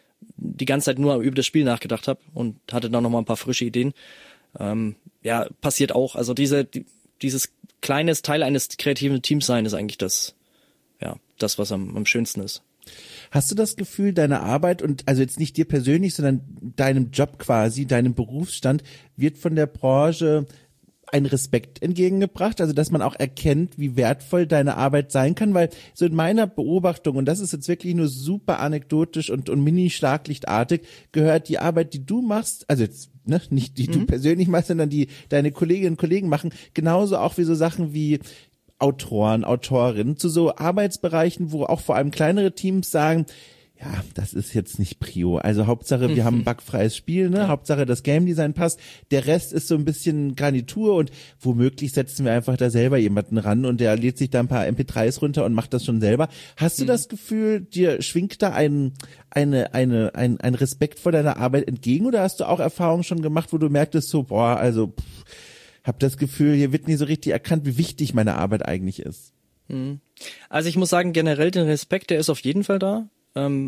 die ganze Zeit nur über das Spiel nachgedacht habe und hatte dann noch mal ein paar frische Ideen. Ähm, ja, passiert auch. Also diese, die, dieses kleines Teil eines kreativen Teams sein ist eigentlich das, ja, das, was am, am schönsten ist. Hast du das Gefühl, deine Arbeit und, also jetzt nicht dir persönlich, sondern deinem Job quasi, deinem Berufsstand, wird von der Branche ein Respekt entgegengebracht, also dass man auch erkennt, wie wertvoll deine Arbeit sein kann, weil so in meiner Beobachtung, und das ist jetzt wirklich nur super anekdotisch und, und mini-schlaglichtartig, gehört die Arbeit, die du machst, also jetzt ne, nicht die mhm. du persönlich machst, sondern die deine Kolleginnen und Kollegen machen, genauso auch wie so Sachen wie Autoren, Autorinnen, zu so Arbeitsbereichen, wo auch vor allem kleinere Teams sagen, ja, das ist jetzt nicht Prio. Also Hauptsache, wir mhm. haben ein bugfreies Spiel, ne? Ja. Hauptsache, das Game Design passt. Der Rest ist so ein bisschen Garnitur und womöglich setzen wir einfach da selber jemanden ran und der lädt sich da ein paar M P dreis runter und macht das schon selber. Hast du mhm. das Gefühl, dir schwingt da ein, eine, eine, ein, ein Respekt vor deiner Arbeit entgegen oder hast du auch Erfahrungen schon gemacht, wo du merktest so, boah, also, pff, hab das Gefühl, hier wird nie so richtig erkannt, wie wichtig meine Arbeit eigentlich ist? Mhm. Also ich muss sagen, generell den Respekt, der ist auf jeden Fall da. Ähm,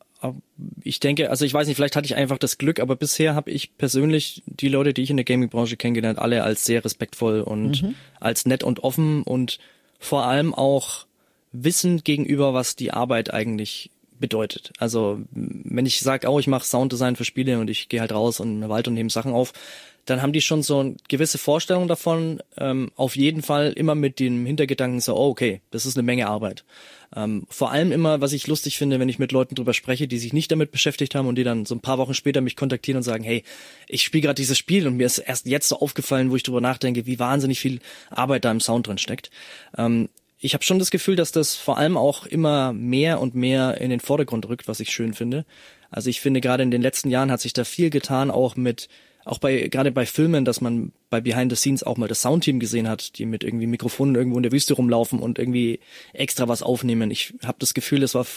ich denke, also ich weiß nicht, vielleicht hatte ich einfach das Glück, aber bisher habe ich persönlich die Leute, die ich in der Gaming-Branche kennengelernt, alle als sehr respektvoll und mhm. als nett und offen und vor allem auch wissend gegenüber, was die Arbeit eigentlich bedeutet. Also wenn ich sage, oh, ich mache Sounddesign für Spiele und ich gehe halt raus und im Wald und nehme Sachen auf, dann haben die schon so eine gewisse Vorstellung davon, ähm, auf jeden Fall immer mit dem Hintergedanken so, oh, okay, das ist eine Menge Arbeit. Ähm, vor allem immer, was ich lustig finde, wenn ich mit Leuten drüber spreche, die sich nicht damit beschäftigt haben und die dann so ein paar Wochen später mich kontaktieren und sagen, hey, ich spiele gerade dieses Spiel und mir ist erst jetzt so aufgefallen, wo ich drüber nachdenke, wie wahnsinnig viel Arbeit da im Sound drin steckt. Ähm, ich habe schon das Gefühl, dass das vor allem auch immer mehr und mehr in den Vordergrund rückt, was ich schön finde. Also ich finde, gerade in den letzten Jahren hat sich da viel getan, auch mit Auch bei, gerade bei Filmen, dass man bei Behind the Scenes auch mal das Soundteam gesehen hat, die mit irgendwie Mikrofonen irgendwo in der Wüste rumlaufen und irgendwie extra was aufnehmen. Ich habe das Gefühl, es war f-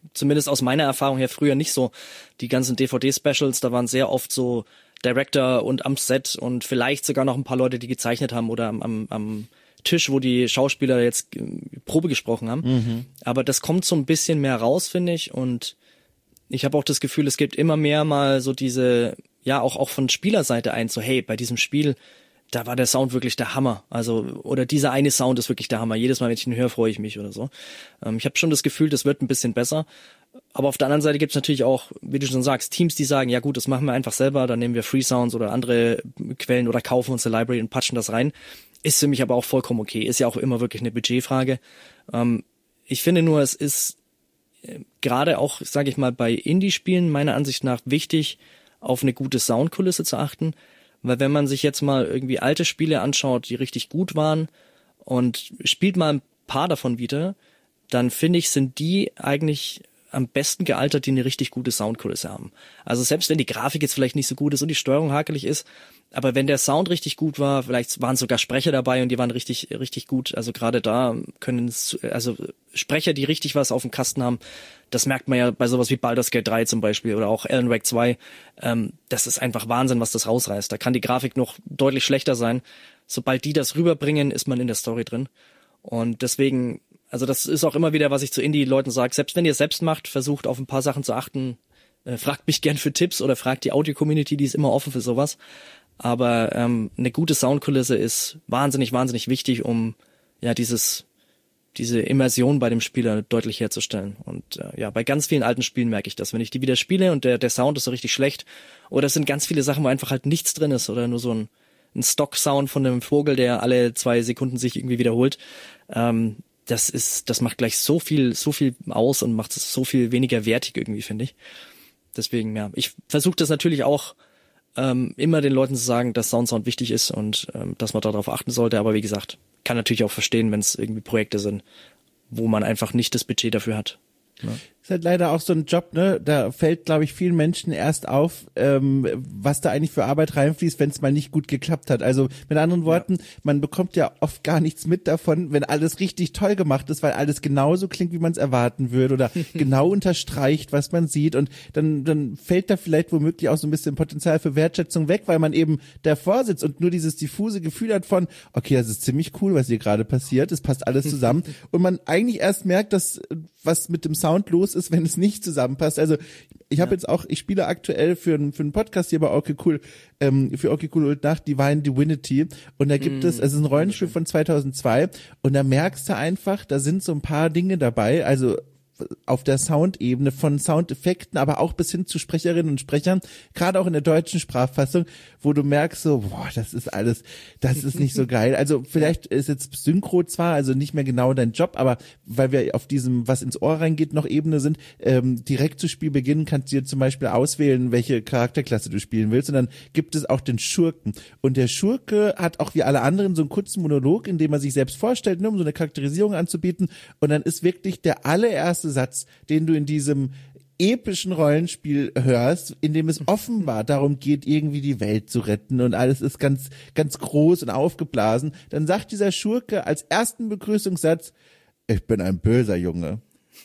zumindest aus meiner Erfahrung her früher nicht so. Die ganzen D V D-Specials, da waren sehr oft so Director und am Set und vielleicht sogar noch ein paar Leute, die gezeichnet haben oder am, am, am Tisch, wo die Schauspieler jetzt Probe gesprochen haben. Mhm. Aber das kommt so ein bisschen mehr raus, finde ich. Und ich habe auch das Gefühl, es gibt immer mehr mal so diese, ja, auch auch von Spielerseite ein, so hey, bei diesem Spiel, da war der Sound wirklich der Hammer. Also, oder dieser eine Sound ist wirklich der Hammer. Jedes Mal, wenn ich ihn höre, freue ich mich oder so. Ähm, ich habe schon das Gefühl, das wird ein bisschen besser. Aber auf der anderen Seite gibt es natürlich auch, wie du schon sagst, Teams, die sagen, ja gut, das machen wir einfach selber, dann nehmen wir Free Sounds oder andere Quellen oder kaufen uns eine Library und patchen das rein. Ist für mich aber auch vollkommen okay. Ist ja auch immer wirklich eine Budgetfrage. Ähm, ich finde nur, es ist äh, gerade auch, sage ich mal, bei Indie-Spielen meiner Ansicht nach wichtig, auf eine gute Soundkulisse zu achten. Weil wenn man sich jetzt mal irgendwie alte Spiele anschaut, die richtig gut waren und spielt mal ein paar davon wieder, dann finde ich, sind die eigentlich am besten gealtert, die eine richtig gute Soundkulisse haben. Also selbst wenn die Grafik jetzt vielleicht nicht so gut ist und die Steuerung hakelig ist, aber wenn der Sound richtig gut war, vielleicht waren sogar Sprecher dabei und die waren richtig richtig gut. Also gerade da können es, also Sprecher, die richtig was auf dem Kasten haben, das merkt man ja bei sowas wie Baldur's Gate drei zum Beispiel oder auch Alan Wake zwei. Ähm, das ist einfach Wahnsinn, was das rausreißt. Da kann die Grafik noch deutlich schlechter sein. Sobald die das rüberbringen, ist man in der Story drin. Und deswegen, also das ist auch immer wieder, was ich zu Indie-Leuten sage, selbst wenn ihr es selbst macht, versucht auf ein paar Sachen zu achten, äh, fragt mich gern für Tipps oder fragt die Audio-Community, die ist immer offen für sowas. Aber ähm, eine gute Soundkulisse ist wahnsinnig, wahnsinnig wichtig, um ja dieses diese Immersion bei dem Spieler deutlich herzustellen. Und äh, ja, bei ganz vielen alten Spielen merke ich das. Wenn ich die wieder spiele und der der Sound ist so richtig schlecht, oder es sind ganz viele Sachen, wo einfach halt nichts drin ist oder nur so ein, ein Stock-Sound von einem Vogel, der alle zwei Sekunden sich irgendwie wiederholt, ähm, das ist, das macht gleich so viel, so viel aus und macht es so viel weniger wertig irgendwie, finde ich. Deswegen, ja, ich versuche das natürlich auch ähm, immer den Leuten zu sagen, dass Sound Sound wichtig ist und ähm, dass man darauf achten sollte. Aber wie gesagt, kann natürlich auch verstehen, wenn es irgendwie Projekte sind, wo man einfach nicht das Budget dafür hat. Ja. Ist halt leider auch so ein Job, ne? Da fällt, glaube ich, vielen Menschen erst auf, ähm, was da eigentlich für Arbeit reinfließt, wenn es mal nicht gut geklappt hat. Also mit anderen Worten, ja. man bekommt ja oft gar nichts mit davon, wenn alles richtig toll gemacht ist, weil alles genauso klingt, wie man es erwarten würde oder genau unterstreicht, was man sieht. Und dann, dann fällt da vielleicht womöglich auch so ein bisschen Potenzial für Wertschätzung weg, weil man eben davor sitzt und nur dieses diffuse Gefühl hat von, okay, das ist ziemlich cool, was hier gerade passiert, es passt alles zusammen. Und man eigentlich erst merkt, dass was mit dem Sound los ist, wenn es nicht zusammenpasst. Also ich habe ja. jetzt auch, ich spiele aktuell für einen für einen Podcast hier bei Okay Cool, ähm, für Okay Cool und Nacht Divine Divinity und da gibt mm, es, es ist ein Rollenspiel von zweitausendzwei und da merkst du einfach, da sind so ein paar Dinge dabei, also auf der Soundebene von Soundeffekten, aber auch bis hin zu Sprecherinnen und Sprechern, gerade auch in der deutschen Sprachfassung, wo du merkst so, boah, das ist alles, das ist nicht so geil. Also vielleicht ist jetzt Synchro zwar, also nicht mehr genau dein Job, aber weil wir auf diesem, was ins Ohr reingeht, noch Ebene sind, ähm, direkt zu Spielbeginn kannst du dir zum Beispiel auswählen, welche Charakterklasse du spielen willst und dann gibt es auch den Schurken. Und der Schurke hat auch wie alle anderen so einen kurzen Monolog, in dem er sich selbst vorstellt, ne, um so eine Charakterisierung anzubieten und dann ist wirklich der allererste Satz, den du in diesem epischen Rollenspiel hörst, in dem es offenbar darum geht, irgendwie die Welt zu retten und alles ist ganz, ganz groß und aufgeblasen, dann sagt dieser Schurke als ersten Begrüßungssatz, ich bin ein böser Junge.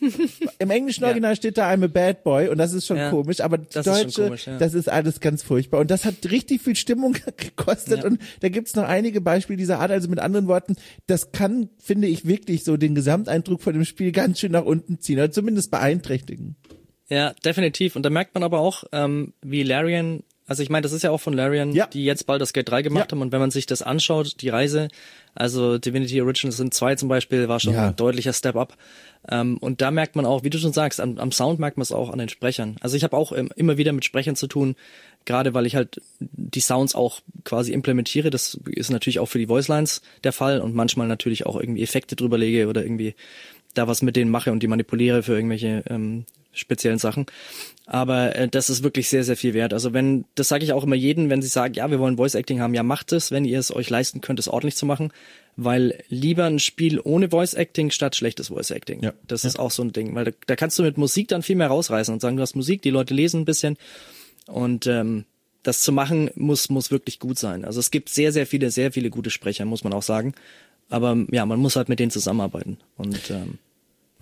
Im englischen Original ja. steht da I'm a bad boy und das ist schon ja, komisch, aber das Deutsche, komisch, ja. das ist alles ganz furchtbar und das hat richtig viel Stimmung gekostet ja. und da gibt's noch einige Beispiele dieser Art, also mit anderen Worten, das kann, finde ich, wirklich so den Gesamteindruck von dem Spiel ganz schön nach unten ziehen oder zumindest beeinträchtigen. Ja, definitiv und da merkt man aber auch, ähm, wie Larian, also ich meine, das ist ja auch von Larian, ja. die jetzt Baldur's Gate drei gemacht ja. haben und wenn man sich das anschaut, die Reise, also Divinity Original Sin zwei zum Beispiel, war schon ja. ein deutlicher Step-Up. Ähm, und da merkt man auch, wie du schon sagst, am, am Sound merkt man es auch an den Sprechern. Also ich habe auch ähm, immer wieder mit Sprechern zu tun, gerade weil ich halt die Sounds auch quasi implementiere. Das ist natürlich auch für die Voicelines der Fall und manchmal natürlich auch irgendwie Effekte drüber lege oder irgendwie da was mit denen mache und die manipuliere für irgendwelche ähm, speziellen Sachen. Aber äh, das ist wirklich sehr, sehr viel wert. Also wenn, das sage ich auch immer jedem, wenn sie sagen, ja, wir wollen Voice Acting haben, ja, macht es, wenn ihr es euch leisten könnt, es ordentlich zu machen, weil lieber ein Spiel ohne Voice Acting statt schlechtes Voice Acting. Ja. Das ja. ist auch so ein Ding, weil da, da kannst du mit Musik dann viel mehr rausreißen und sagen, du hast Musik, die Leute lesen ein bisschen und ähm, das zu machen muss muss wirklich gut sein. Also es gibt sehr, sehr viele, sehr viele gute Sprecher, muss man auch sagen. Aber ja, man muss halt mit denen zusammenarbeiten und ähm, ja.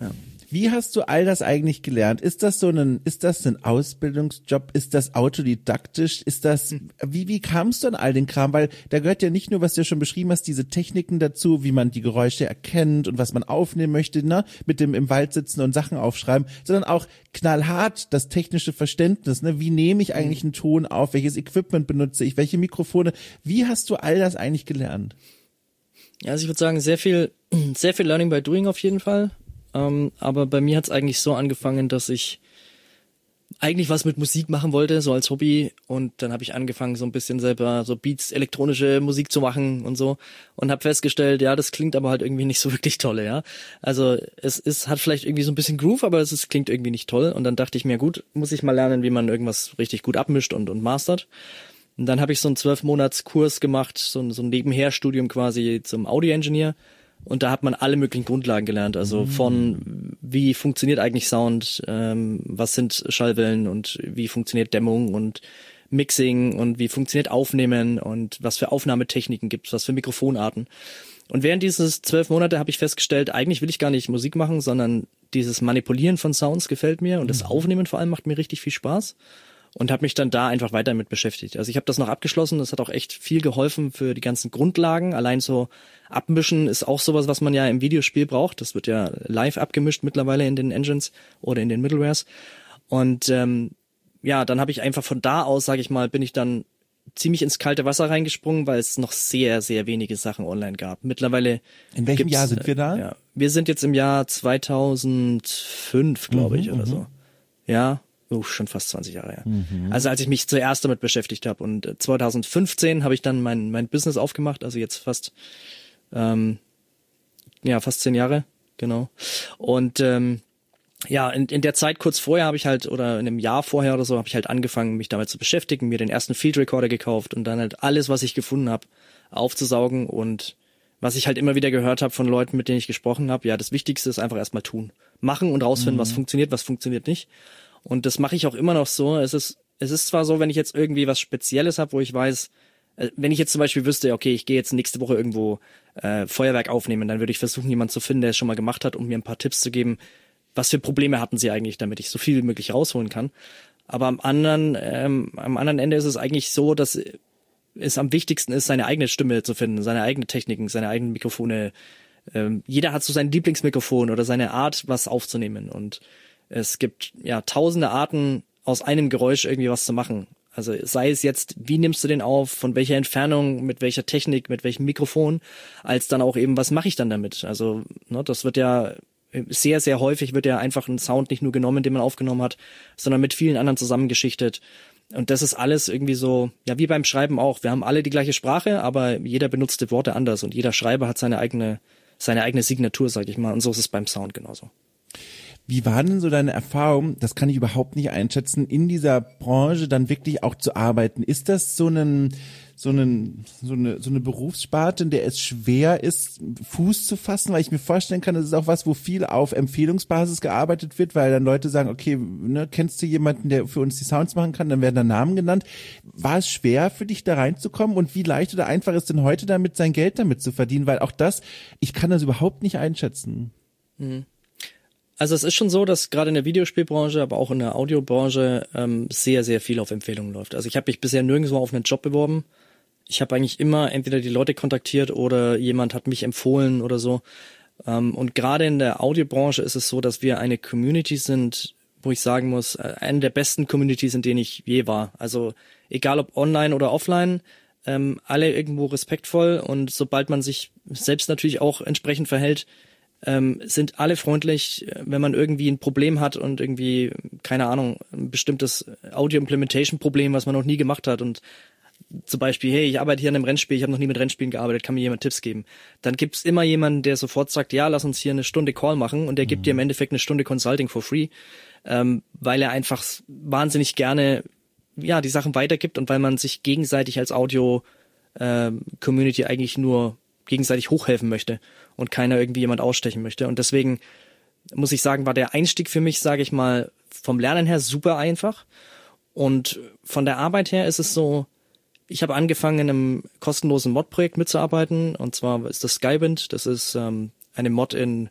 Wie hast du all das eigentlich gelernt? Ist das so ein, ist das ein Ausbildungsjob? Ist das autodidaktisch? Ist das, wie, wie kamst du an all den Kram? Weil da gehört ja nicht nur, was du ja schon beschrieben hast, diese Techniken dazu, wie man die Geräusche erkennt und was man aufnehmen möchte, ne, mit dem im Wald sitzen und Sachen aufschreiben, sondern auch knallhart das technische Verständnis, ne, wie nehme ich eigentlich einen Ton auf? Welches Equipment benutze ich? Welche Mikrofone? Wie hast du all das eigentlich gelernt? Ja, also ich würde sagen, sehr viel, sehr viel Learning by Doing auf jeden Fall. Ähm, aber bei mir hat es eigentlich so angefangen, dass ich eigentlich was mit Musik machen wollte, so als Hobby. Und dann habe ich angefangen, so ein bisschen selber so Beats, elektronische Musik zu machen und so. Und habe festgestellt, ja, das klingt aber halt irgendwie nicht so wirklich toll, ja. Also es ist, hat vielleicht irgendwie so ein bisschen Groove, aber es ist, klingt irgendwie nicht toll. Und dann dachte ich mir, gut, muss ich mal lernen, wie man irgendwas richtig gut abmischt und, und mastert. Und dann habe ich so einen zwölf-Monats-Kurs gemacht, so ein, so ein Nebenherstudium quasi zum Audio-Engineer. Und da hat man alle möglichen Grundlagen gelernt, also von wie funktioniert eigentlich Sound, ähm, was sind Schallwellen und wie funktioniert Dämmung und Mixing und wie funktioniert Aufnehmen und was für Aufnahmetechniken gibt's, was für Mikrofonarten. Und während dieses zwölf Monate habe ich festgestellt, eigentlich will ich gar nicht Musik machen, sondern dieses Manipulieren von Sounds gefällt mir und das Aufnehmen vor allem macht mir richtig viel Spaß. Und habe mich dann da einfach weiter mit beschäftigt. Also ich habe das noch abgeschlossen, das hat auch echt viel geholfen für die ganzen Grundlagen. Allein so abmischen ist auch sowas, was man ja im Videospiel braucht. Das wird ja live abgemischt mittlerweile in den Engines oder in den Middlewares. Und ähm, ja, dann habe ich einfach von da aus, sage ich mal, bin ich dann ziemlich ins kalte Wasser reingesprungen, weil es noch sehr, sehr wenige Sachen online gab. Mittlerweile In welchem Jahr sind wir da? Ja, wir sind jetzt im Jahr zweitausendfünf, glaube ich, mhm, oder so. Ja, Oh, schon fast zwanzig Jahre her. Mhm. Also als ich mich zuerst damit beschäftigt habe. Und zweitausendfünfzehn habe ich dann mein mein Business aufgemacht, also jetzt fast ähm, ja fast zehn Jahre, genau. Und ähm, ja, in, in der Zeit kurz vorher habe ich halt, oder in einem Jahr vorher oder so, habe ich halt angefangen, mich damit zu beschäftigen, mir den ersten Field Recorder gekauft und dann halt alles, was ich gefunden habe, aufzusaugen. Und was ich halt immer wieder gehört habe von Leuten, mit denen ich gesprochen habe, ja, das Wichtigste ist einfach erstmal tun. Machen und rausfinden, mhm. was funktioniert, was funktioniert nicht. Und das mache ich auch immer noch so. Es ist, es ist zwar so, wenn ich jetzt irgendwie was Spezielles habe, wo ich weiß, äh, wenn ich jetzt zum Beispiel wüsste, okay, ich gehe jetzt nächste Woche irgendwo äh, Feuerwerk aufnehmen, dann würde ich versuchen, jemanden zu finden, der es schon mal gemacht hat, um mir ein paar Tipps zu geben, was für Probleme hatten sie eigentlich, damit ich so viel wie möglich rausholen kann. Aber am anderen, ähm, am anderen Ende ist es eigentlich so, dass es am wichtigsten ist, seine eigene Stimme zu finden, seine eigenen Techniken, seine eigenen Mikrofone. Ähm, jeder hat so sein Lieblingsmikrofon oder seine Art, was aufzunehmen. Und es gibt ja tausende Arten, aus einem Geräusch irgendwie was zu machen. Also sei es jetzt, wie nimmst du den auf, von welcher Entfernung, mit welcher Technik, mit welchem Mikrofon, als dann auch eben, was mache ich dann damit? Also ne, das wird ja sehr, sehr häufig wird ja einfach ein Sound nicht nur genommen, den man aufgenommen hat, sondern mit vielen anderen zusammengeschichtet. Und das ist alles irgendwie so, ja, wie beim Schreiben auch. Wir haben alle die gleiche Sprache, aber jeder benutzt die Worte anders und jeder Schreiber hat seine eigene, seine eigene Signatur, sag ich mal. Und so ist es beim Sound genauso. Wie war denn so deine Erfahrung, das kann ich überhaupt nicht einschätzen, in dieser Branche dann wirklich auch zu arbeiten? Ist das so ein, so einen, so eine, so eine Berufssparte, in der es schwer ist, Fuß zu fassen? Weil ich mir vorstellen kann, das ist auch was, wo viel auf Empfehlungsbasis gearbeitet wird, weil dann Leute sagen, okay, ne, kennst du jemanden, der für uns die Sounds machen kann? Dann werden da Namen genannt. War es schwer für dich, da reinzukommen? Und wie leicht oder einfach ist denn heute damit, sein Geld damit zu verdienen? Weil auch das, ich kann das überhaupt nicht einschätzen. Mhm. Also es ist schon so, dass gerade in der Videospielbranche, aber auch in der Audiobranche ähm, sehr, sehr viel auf Empfehlungen läuft. Also ich habe mich bisher nirgendwo auf einen Job beworben. Ich habe eigentlich immer entweder die Leute kontaktiert oder jemand hat mich empfohlen oder so. Ähm, und gerade in der Audiobranche ist es so, dass wir eine Community sind, wo ich sagen muss, eine der besten Communities, in denen ich je war. Also egal ob online oder offline, ähm, alle irgendwo respektvoll und sobald man sich selbst natürlich auch entsprechend verhält, Ähm, sind alle freundlich, wenn man irgendwie ein Problem hat und irgendwie, keine Ahnung, ein bestimmtes Audio-Implementation-Problem, was man noch nie gemacht hat und zum Beispiel, hey, ich arbeite hier an einem Rennspiel, ich habe noch nie mit Rennspielen gearbeitet, kann mir jemand Tipps geben? Dann gibt's immer jemanden, der sofort sagt, ja, lass uns hier eine Stunde Call machen und der mhm. gibt dir im Endeffekt eine Stunde Consulting for free, ähm, weil er einfach wahnsinnig gerne ja die Sachen weitergibt und weil man sich gegenseitig als Audio-Community ähm, eigentlich nur gegenseitig hochhelfen möchte und keiner irgendwie jemand ausstechen möchte. Und deswegen muss ich sagen, war der Einstieg für mich, sage ich mal, vom Lernen her super einfach. Und von der Arbeit her ist es so, ich habe angefangen, in einem kostenlosen Mod-Projekt mitzuarbeiten. Und zwar ist das Skybind. Das ist ähm, eine Mod in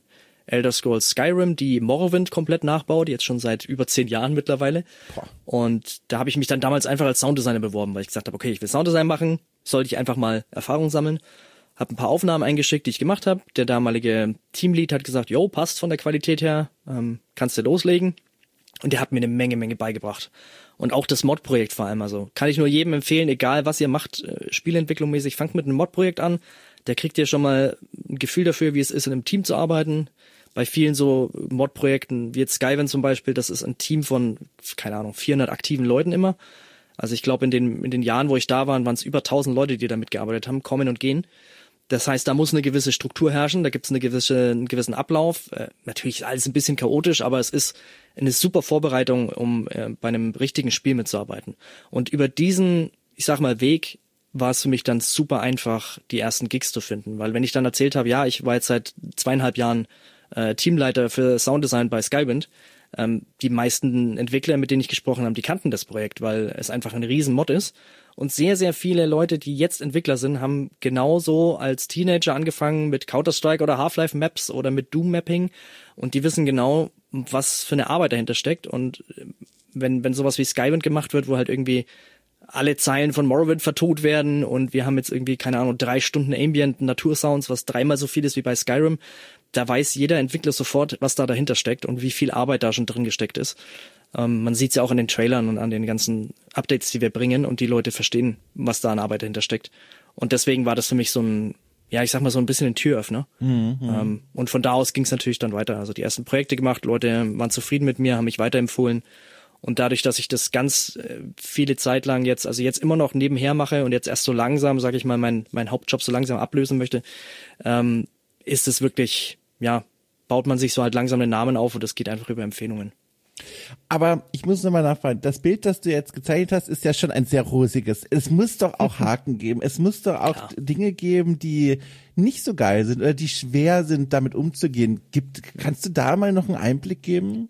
Elder Scrolls Skyrim, die Morrowind komplett nachbaut, jetzt schon seit über zehn Jahren mittlerweile. Boah. Und da habe ich mich dann damals einfach als Sounddesigner beworben, weil ich gesagt habe, okay, ich will Sounddesign machen, sollte ich einfach mal Erfahrung sammeln. Habe ein paar Aufnahmen eingeschickt, die ich gemacht habe. Der damalige Teamlead hat gesagt, jo, passt von der Qualität her, ähm, kannst du loslegen. Und der hat mir eine Menge, Menge beigebracht. Und auch das Mod-Projekt vor allem. Also kann ich nur jedem empfehlen, egal was ihr macht, äh, Spielentwicklung-mäßig, fangt mit einem Mod-Projekt an. Der kriegt ihr schon mal ein Gefühl dafür, wie es ist, in einem Team zu arbeiten. Bei vielen so Mod-Projekten, wie jetzt Skyrim zum Beispiel, das ist ein Team von, keine Ahnung, vierhundert aktiven Leuten immer. Also ich glaube, in den, in den Jahren, wo ich da war, waren es über tausend Leute, die da mitgearbeitet haben, kommen und gehen. Das heißt, da muss eine gewisse Struktur herrschen, da gibt es eine gewisse, einen gewissen Ablauf. Äh, natürlich ist alles ein bisschen chaotisch, aber es ist eine super Vorbereitung, um äh, bei einem richtigen Spiel mitzuarbeiten. Und über diesen, ich sag mal, Weg war es für mich dann super einfach, die ersten Gigs zu finden. Weil wenn ich dann erzählt habe, ja, ich war jetzt seit zweieinhalb Jahren äh, Teamleiter für Sounddesign bei Skywind, ähm, die meisten Entwickler, mit denen ich gesprochen habe, die kannten das Projekt, weil es einfach ein riesen Mod ist. Und sehr, sehr viele Leute, die jetzt Entwickler sind, haben genauso als Teenager angefangen mit Counter-Strike oder Half-Life-Maps oder mit Doom-Mapping. Und die wissen genau, was für eine Arbeit dahinter steckt. Und wenn wenn sowas wie Skywind gemacht wird, wo halt irgendwie alle Zeilen von Morrowind vertont werden und wir haben jetzt irgendwie, keine Ahnung, drei Stunden Ambient Natursounds, was dreimal so viel ist wie bei Skyrim, da weiß jeder Entwickler sofort, was da dahinter steckt und wie viel Arbeit da schon drin gesteckt ist. Ähm, man sieht es ja auch in den Trailern und an den ganzen Updates, die wir bringen, und die Leute verstehen, was da an Arbeit dahinter steckt. Und deswegen war das für mich so ein, ja, ich sag mal so ein bisschen ein Türöffner. Mhm, ähm, und von da aus ging es natürlich dann weiter. Also die ersten Projekte gemacht, Leute waren zufrieden mit mir, haben mich weiterempfohlen. Und dadurch, dass ich das ganz äh, viele Zeit lang jetzt, also jetzt immer noch nebenher mache und jetzt erst so langsam, sage ich mal, mein mein Hauptjob so langsam ablösen möchte, ähm, ist es wirklich, ja, baut man sich so halt langsam den Namen auf und das geht einfach über Empfehlungen. Aber ich muss nochmal nachfragen, das Bild, das du jetzt gezeichnet hast, ist ja schon ein sehr rosiges. Es muss doch auch Haken geben. Es muss doch auch Klar. Dinge geben, die nicht so geil sind oder die schwer sind, damit umzugehen. Gibt, kannst du da mal noch einen Einblick geben?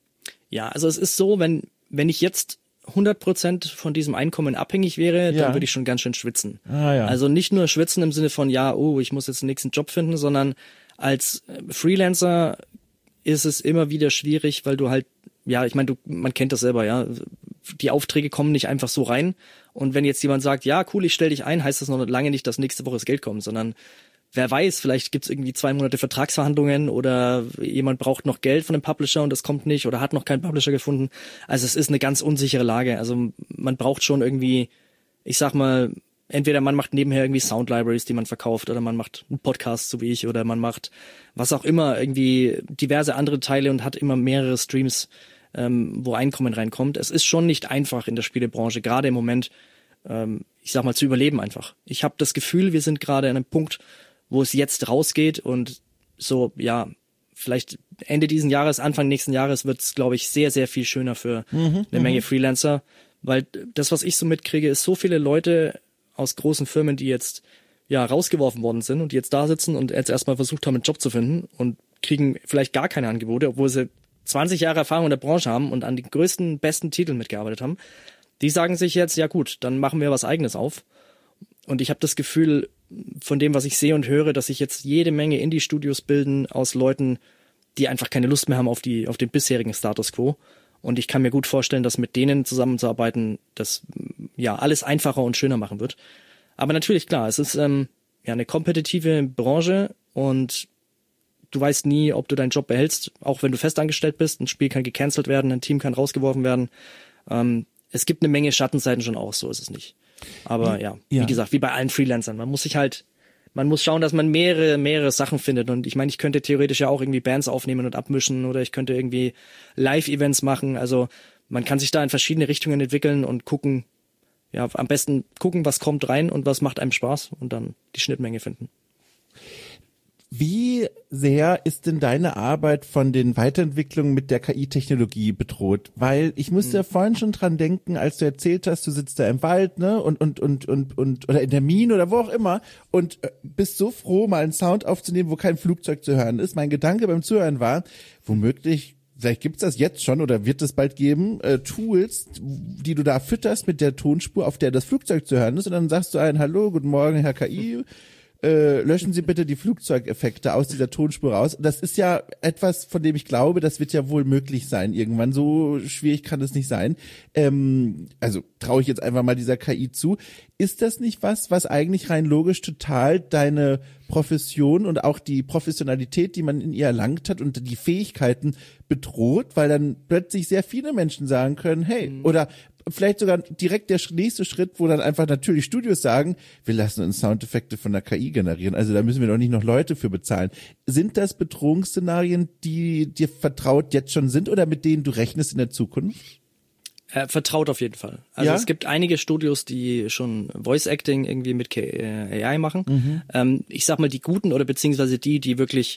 Ja, also es ist so, wenn wenn ich jetzt hundert Prozent von diesem Einkommen abhängig wäre, ja. dann würde ich schon ganz schön schwitzen. Ah, ja. Also nicht nur schwitzen im Sinne von, ja, oh, ich muss jetzt den nächsten Job finden, sondern als Freelancer ist es immer wieder schwierig, weil du halt, ja, ich meine, du, man kennt das selber, ja, die Aufträge kommen nicht einfach so rein. Und wenn jetzt jemand sagt, ja, cool, ich stell dich ein, heißt das noch lange nicht, dass nächste Woche das Geld kommt, sondern wer weiß, vielleicht gibt's irgendwie zwei Monate Vertragsverhandlungen oder jemand braucht noch Geld von dem Publisher und das kommt nicht oder hat noch keinen Publisher gefunden. Also es ist eine ganz unsichere Lage. Also man braucht schon irgendwie, ich sag mal, entweder man macht nebenher irgendwie Sound-Libraries, die man verkauft, oder man macht einen Podcast, so wie ich, oder man macht was auch immer, irgendwie diverse andere Teile und hat immer mehrere Streams, ähm, wo Einkommen reinkommt. Es ist schon nicht einfach in der Spielebranche, gerade im Moment, ähm, ich sag mal, zu überleben einfach. Ich habe das Gefühl, wir sind gerade an einem Punkt, wo es jetzt rausgeht und so, ja, vielleicht Ende diesen Jahres, Anfang nächsten Jahres wird es, glaube ich, sehr, sehr viel schöner für mhm, eine Menge Freelancer, weil das, was ich so mitkriege, ist so viele Leute aus großen Firmen, die jetzt ja rausgeworfen worden sind und die jetzt da sitzen und jetzt erstmal versucht haben, einen Job zu finden und kriegen vielleicht gar keine Angebote, obwohl sie zwanzig Jahre Erfahrung in der Branche haben und an den größten, besten Titeln mitgearbeitet haben. Die sagen sich jetzt, ja gut, dann machen wir was Eigenes auf. Und ich habe das Gefühl, von dem, was ich sehe und höre, dass sich jetzt jede Menge Indie-Studios bilden aus Leuten, die einfach keine Lust mehr haben auf die auf den bisherigen Status Quo. Und ich kann mir gut vorstellen, dass mit denen zusammenzuarbeiten, das ja alles einfacher und schöner machen wird. Aber natürlich, klar, es ist ähm, ja eine kompetitive Branche und du weißt nie, ob du deinen Job behältst, auch wenn du festangestellt bist. Ein Spiel kann gecancelt werden, ein Team kann rausgeworfen werden. Ähm, es gibt eine Menge Schattenseiten schon auch, so ist es nicht. Aber ja, ja, wie gesagt, wie bei allen Freelancern. Man muss sich halt, man muss schauen, dass man mehrere, mehrere Sachen findet. Und ich meine, ich könnte theoretisch ja auch irgendwie Bands aufnehmen und abmischen oder ich könnte irgendwie Live-Events machen. Also man kann sich da in verschiedene Richtungen entwickeln und gucken, ja, am besten gucken, was kommt rein und was macht einem Spaß und dann die Schnittmenge finden. Wie sehr ist denn deine Arbeit von den Weiterentwicklungen mit der K I-Technologie bedroht? Weil ich musste ja vorhin schon dran denken, als du erzählt hast, du sitzt da im Wald, ne, und, und, und, und, und, oder in der Mine oder wo auch immer und bist so froh, mal einen Sound aufzunehmen, wo kein Flugzeug zu hören ist. Mein Gedanke beim Zuhören war, womöglich, vielleicht gibt's das jetzt schon oder wird es bald geben, äh, Tools, die du da fütterst mit der Tonspur, auf der das Flugzeug zu hören ist und dann sagst du ein Hallo, guten Morgen, Herr K I, äh, löschen Sie bitte die Flugzeugeffekte aus dieser Tonspur raus. Das ist ja etwas, von dem ich glaube, das wird ja wohl möglich sein irgendwann. So schwierig kann es nicht sein. Ähm, also traue ich jetzt einfach mal dieser K I zu. Ist das nicht was, was eigentlich rein logisch total deine Profession und auch die Professionalität, die man in ihr erlangt hat und die Fähigkeiten bedroht, weil dann plötzlich sehr viele Menschen sagen können, hey, mhm. oder vielleicht sogar direkt der nächste Schritt, wo dann einfach natürlich Studios sagen, wir lassen uns Soundeffekte von der K I generieren, also da müssen wir doch nicht noch Leute für bezahlen. Sind das Bedrohungsszenarien, die dir vertraut jetzt schon sind oder mit denen du rechnest in der Zukunft? Äh, vertraut auf jeden Fall. Also ja? Es gibt einige Studios, die schon Voice Acting irgendwie mit A I machen. Mhm. Ähm, ich sag mal, die guten oder beziehungsweise die, die wirklich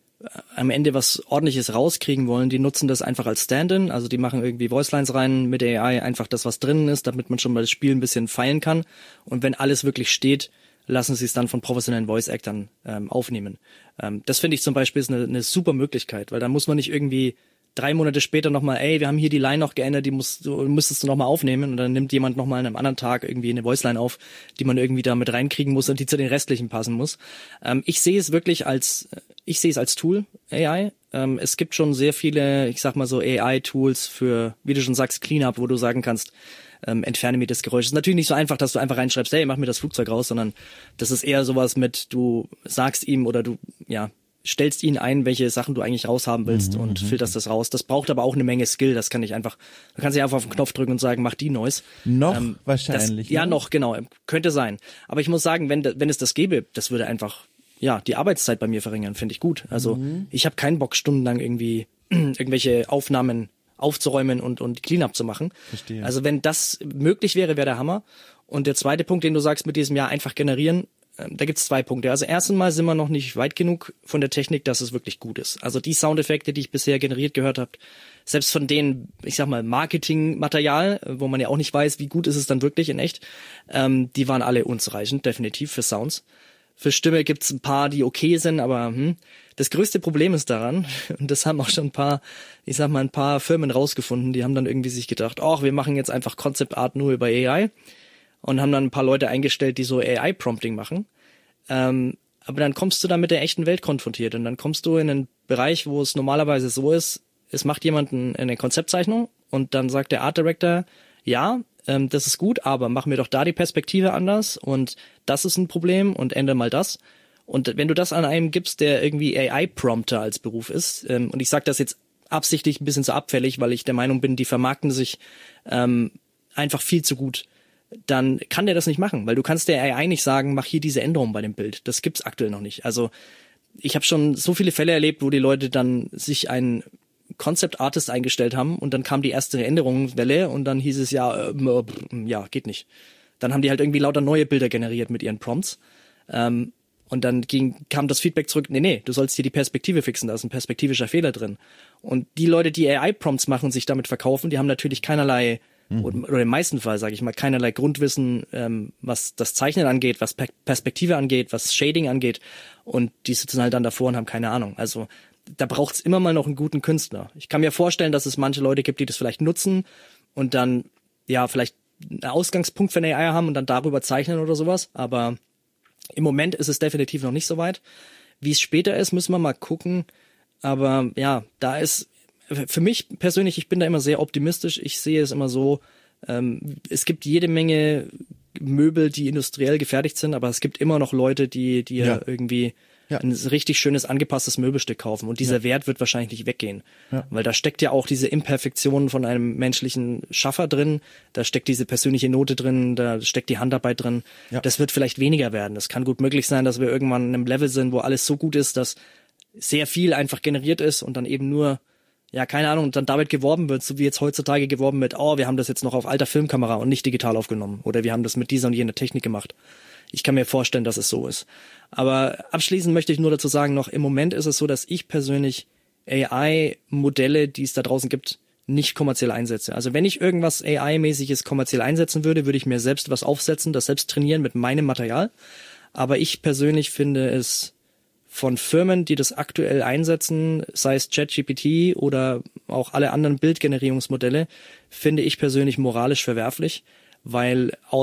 am Ende was Ordentliches rauskriegen wollen, die nutzen das einfach als Stand-in, also die machen irgendwie Voicelines rein mit A I, einfach das, was drinnen ist, damit man schon mal das Spiel ein bisschen feilen kann. Und wenn alles wirklich steht, lassen sie es dann von professionellen Voice-Actern ähm, aufnehmen. Ähm, das finde ich zum Beispiel ist eine, eine super Möglichkeit, weil dann muss man nicht irgendwie drei Monate später nochmal, ey, wir haben hier die Line noch geändert, die musst du, müsstest du nochmal aufnehmen und dann nimmt jemand nochmal an einem anderen Tag irgendwie eine Voiceline auf, die man irgendwie da mit reinkriegen muss und die zu den restlichen passen muss. Ähm, ich sehe es wirklich als, ich sehe es als Tool, A I. Ähm, es gibt schon sehr viele, ich sag mal so A I-Tools für, wie du schon sagst, Cleanup, wo du sagen kannst, ähm, entferne mir das Geräusch. Es ist natürlich nicht so einfach, dass du einfach reinschreibst, hey, mach mir das Flugzeug raus, sondern das ist eher sowas mit, du sagst ihm oder du, ja, stellst ihn ein, welche Sachen du eigentlich raushaben willst mhm, und filterst das raus. Das braucht aber auch eine Menge Skill. Das kann ich einfach, du kannst nicht einfach auf den Knopf drücken und sagen, mach die Noise. Noch ähm, wahrscheinlich. Das, ja, noch, genau. Könnte sein. Aber ich muss sagen, wenn, wenn es das gäbe, das würde einfach, ja, die Arbeitszeit bei mir verringern, finde ich gut. Also mhm. ich habe keinen Bock, stundenlang irgendwie irgendwelche Aufnahmen aufzuräumen und, und Cleanup zu machen. Verstehe. Also wenn das möglich wäre, wäre der Hammer. Und der zweite Punkt, den du sagst, mit diesem Jahr einfach generieren, da gibt's zwei Punkte. Also erst einmal sind wir noch nicht weit genug von der Technik, dass es wirklich gut ist. Also die Soundeffekte, die ich bisher generiert gehört habe, selbst von denen, ich sag mal, Marketingmaterial, wo man ja auch nicht weiß, wie gut ist es dann wirklich in echt, ähm, die waren alle unzureichend, definitiv für Sounds. Für Stimme gibt's ein paar, die okay sind, aber hm, das größte Problem ist daran, und das haben auch schon ein paar, ich sag mal, ein paar Firmen rausgefunden, die haben dann irgendwie sich gedacht, ach, wir machen jetzt einfach Concept Art nur über A I. Und haben dann ein paar Leute eingestellt, die so A I-Prompting machen. Ähm, aber dann kommst du da mit der echten Welt konfrontiert und dann kommst du in einen Bereich, wo es normalerweise so ist, es macht jemand ein, eine Konzeptzeichnung und dann sagt der Art Director, ja, ähm, das ist gut, aber mach mir doch da die Perspektive anders und das ist ein Problem und ändere mal das. Und wenn du das an einem gibst, der irgendwie A I-Prompter als Beruf ist, ähm, und ich sage das jetzt absichtlich ein bisschen so abfällig, weil ich der Meinung bin, die vermarkten sich ähm, einfach viel zu gut, dann kann der das nicht machen, weil du kannst der A I nicht sagen, mach hier diese Änderung bei dem Bild. Das gibt's aktuell noch nicht. Also ich habe schon so viele Fälle erlebt, wo die Leute dann sich einen Concept Artist eingestellt haben und dann kam die erste Änderungswelle und dann hieß es ja, äh, ja, geht nicht. Dann haben die halt irgendwie lauter neue Bilder generiert mit ihren Prompts. Ähm, und dann ging, kam das Feedback zurück, nee, nee, du sollst hier die Perspektive fixen, da ist ein perspektivischer Fehler drin. Und die Leute, die A I-Prompts machen und sich damit verkaufen, die haben natürlich keinerlei oder im meisten Fall, sage ich mal, keinerlei Grundwissen, ähm, was das Zeichnen angeht, was Pe- Perspektive angeht, was Shading angeht und die sitzen halt dann davor und haben keine Ahnung. Also da braucht's immer mal noch einen guten Künstler. Ich kann mir vorstellen, dass es manche Leute gibt, die das vielleicht nutzen und dann ja vielleicht einen Ausgangspunkt für eine A I haben und dann darüber zeichnen oder sowas, aber im Moment ist es definitiv noch nicht so weit. Wie es später ist, müssen wir mal gucken, aber ja, da ist für mich persönlich, ich bin da immer sehr optimistisch. Ich sehe es immer so, ähm, es gibt jede Menge Möbel, die industriell gefertigt sind, aber es gibt immer noch Leute, die die ja. irgendwie ja. ein richtig schönes angepasstes Möbelstück kaufen und dieser ja. Wert wird wahrscheinlich nicht weggehen, ja. weil da steckt ja auch diese Imperfektion von einem menschlichen Schaffer drin, da steckt diese persönliche Note drin, da steckt die Handarbeit drin. Ja. Das wird vielleicht weniger werden. Das kann gut möglich sein, dass wir irgendwann in einem Level sind, wo alles so gut ist, dass sehr viel einfach generiert ist und dann eben nur ja, keine Ahnung, und dann damit geworben wird, so wie jetzt heutzutage geworben wird, oh, wir haben das jetzt noch auf alter Filmkamera und nicht digital aufgenommen. Oder wir haben das mit dieser und jener Technik gemacht. Ich kann mir vorstellen, dass es so ist. Aber abschließend möchte ich nur dazu sagen noch, im Moment ist es so, dass ich persönlich A I-Modelle, die es da draußen gibt, nicht kommerziell einsetze. Also wenn ich irgendwas A I-mäßiges kommerziell einsetzen würde, würde ich mir selbst was aufsetzen, das selbst trainieren mit meinem Material. Aber ich persönlich finde es von Firmen, die das aktuell einsetzen, sei es ChatGPT oder auch alle anderen Bildgenerierungsmodelle, finde ich persönlich moralisch verwerflich, weil aus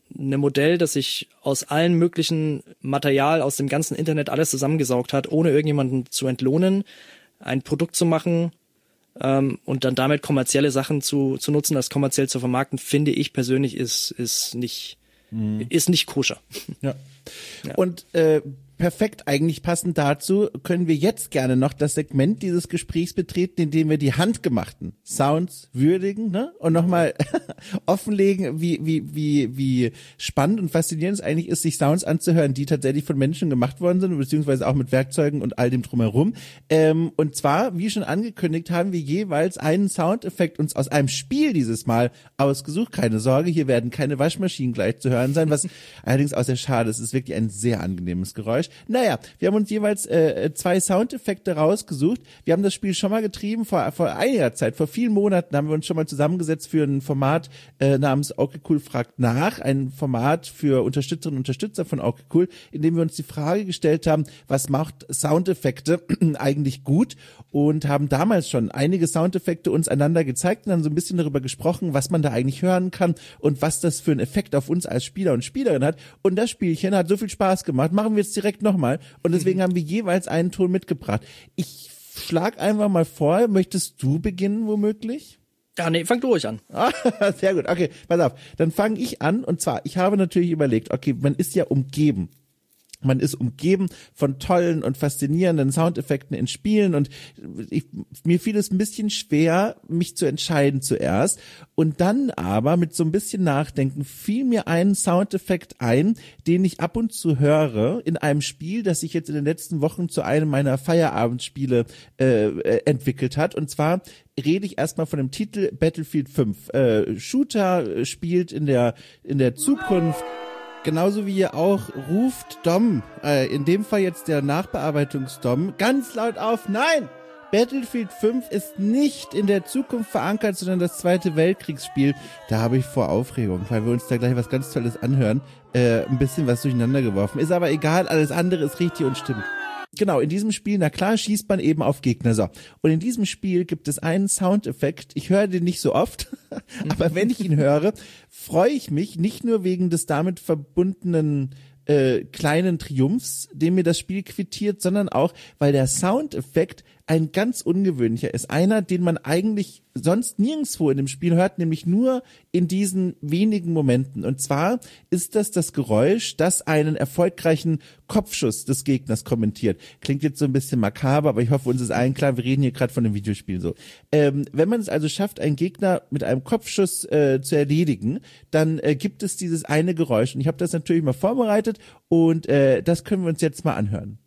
ein Modell, das sich aus allen möglichen Material aus dem ganzen Internet alles zusammengesaugt hat, ohne irgendjemanden zu entlohnen, ein Produkt zu machen ähm, und dann damit kommerzielle Sachen zu zu nutzen, das kommerziell zu vermarkten, finde ich persönlich ist ist nicht mhm. ist nicht koscher. Ja. ja. Und äh, perfekt eigentlich passend dazu können wir jetzt gerne noch das Segment dieses Gesprächs betreten, indem wir die handgemachten Sounds würdigen, ne? Und nochmal offenlegen, wie, wie, wie, wie spannend und faszinierend es eigentlich ist, sich Sounds anzuhören, die tatsächlich von Menschen gemacht worden sind, beziehungsweise auch mit Werkzeugen und all dem drumherum. Ähm, und zwar, wie schon angekündigt, haben wir jeweils einen Soundeffekt uns aus einem Spiel dieses Mal ausgesucht. Keine Sorge, hier werden keine Waschmaschinen gleich zu hören sein, was allerdings auch sehr schade ist. Es ist wirklich ein sehr angenehmes Geräusch. Naja, wir haben uns jeweils äh, zwei Soundeffekte rausgesucht. Wir haben das Spiel schon mal getrieben, vor, vor einiger Zeit, vor vielen Monaten haben wir uns schon mal zusammengesetzt für ein Format äh, namens Okay Cool fragt nach, ein Format für Unterstützerinnen und Unterstützer von Okay Cool, in dem wir uns die Frage gestellt haben, was macht Soundeffekte eigentlich gut, und haben damals schon einige Soundeffekte uns einander gezeigt und dann so ein bisschen darüber gesprochen, was man da eigentlich hören kann und was das für einen Effekt auf uns als Spieler und Spielerin hat. Und das Spielchen hat so viel Spaß gemacht, machen wir jetzt direkt nochmal. Und deswegen haben wir jeweils einen Ton mitgebracht. Ich schlag einfach mal vor, möchtest du beginnen womöglich? Ja, nee, fang du ruhig an. Ah, sehr gut, okay, pass auf. Dann fange ich an, und zwar, ich habe natürlich überlegt, okay, man ist ja umgeben. Man ist umgeben von tollen und faszinierenden Soundeffekten in Spielen, und ich, mir fiel es ein bisschen schwer, mich zu entscheiden zuerst. Und dann aber mit so ein bisschen Nachdenken fiel mir ein Soundeffekt ein, den ich ab und zu höre in einem Spiel, das sich jetzt in den letzten Wochen zu einem meiner Feierabendspiele äh, entwickelt hat. Und zwar rede ich erstmal von dem Titel Battlefield fünf. Äh, Shooter spielt in der in der Zukunft. Genauso wie ihr auch ruft Dom, äh, in dem Fall jetzt der Nachbearbeitungs-Dom, ganz laut auf, nein! Battlefield fünf ist nicht in der Zukunft verankert, sondern das Zweite Weltkriegsspiel. Da habe ich vor Aufregung, weil wir uns da gleich was ganz Tolles anhören, äh, ein bisschen was durcheinander geworfen. Ist aber egal, alles andere ist richtig und stimmt. Genau, in diesem Spiel, na klar, schießt man eben auf Gegner. So. Und in diesem Spiel gibt es einen Soundeffekt. Ich höre den nicht so oft, aber wenn ich ihn höre, freue ich mich nicht nur wegen des damit verbundenen äh, kleinen Triumphs, den mir das Spiel quittiert, sondern auch, weil der Soundeffekt ein ganz ungewöhnlicher ist. Einer, den man eigentlich sonst nirgendwo in dem Spiel hört, nämlich nur in diesen wenigen Momenten. Und zwar ist das das Geräusch, das einen erfolgreichen Kopfschuss des Gegners kommentiert. Klingt jetzt so ein bisschen makaber, aber ich hoffe, uns ist allen klar, wir reden hier gerade von einem Videospiel so. Ähm, wenn man es also schafft, einen Gegner mit einem Kopfschuss äh, zu erledigen, dann äh, gibt es dieses eine Geräusch. Und ich habe das natürlich mal vorbereitet, und äh, das können wir uns jetzt mal anhören.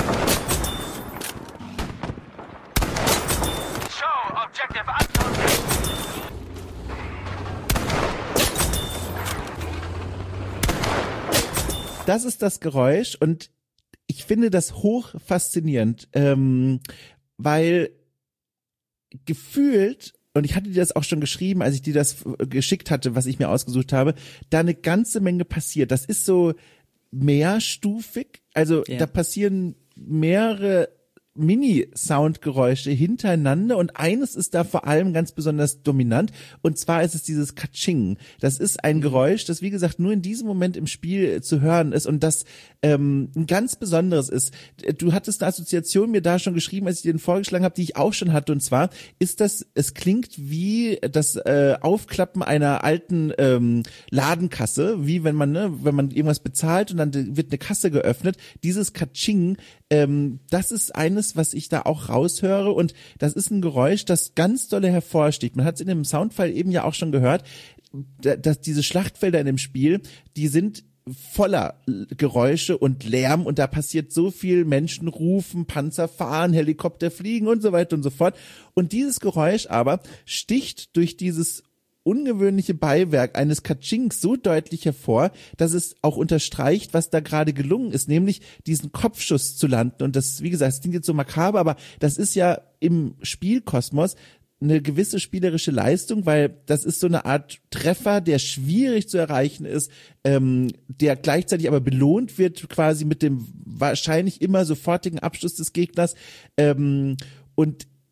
Das ist das Geräusch, und ich finde das hoch faszinierend, ähm, weil gefühlt, und ich hatte dir das auch schon geschrieben, als ich dir das geschickt hatte, was ich mir ausgesucht habe, da eine ganze Menge passiert. Das ist so mehrstufig, also yeah. Da passieren mehrere Mini-Soundgeräusche hintereinander, und eines ist da vor allem ganz besonders dominant, und zwar ist es dieses Katsching. Das ist ein Geräusch, das wie gesagt nur in diesem Moment im Spiel zu hören ist und das ähm, ein ganz besonderes ist. Du hattest eine Assoziation mir da schon geschrieben, als ich dir den vorgeschlagen habe, die ich auch schon hatte, und zwar ist das, es klingt wie das äh, Aufklappen einer alten ähm, Ladenkasse, wie wenn man ne, wenn man irgendwas bezahlt und dann wird eine Kasse geöffnet. Dieses Katsching, ähm, das ist eines, was ich da auch raushöre, und das ist ein Geräusch, das ganz dolle hervorsticht. Man hat es in dem Soundfall eben ja auch schon gehört, dass diese Schlachtfelder in dem Spiel, die sind voller Geräusche und Lärm, und da passiert so viel, Menschen rufen, Panzer fahren, Helikopter fliegen und so weiter und so fort. Und dieses Geräusch aber sticht durch dieses ungewöhnliche Beiwerk eines Katschings so deutlich hervor, dass es auch unterstreicht, was da gerade gelungen ist, nämlich diesen Kopfschuss zu landen. Und das, wie gesagt, das klingt jetzt so makaber, aber das ist ja im Spielkosmos eine gewisse spielerische Leistung, weil das ist so eine Art Treffer, der schwierig zu erreichen ist, ähm, der gleichzeitig aber belohnt wird quasi mit dem wahrscheinlich immer sofortigen Abschluss des Gegners, ähm, und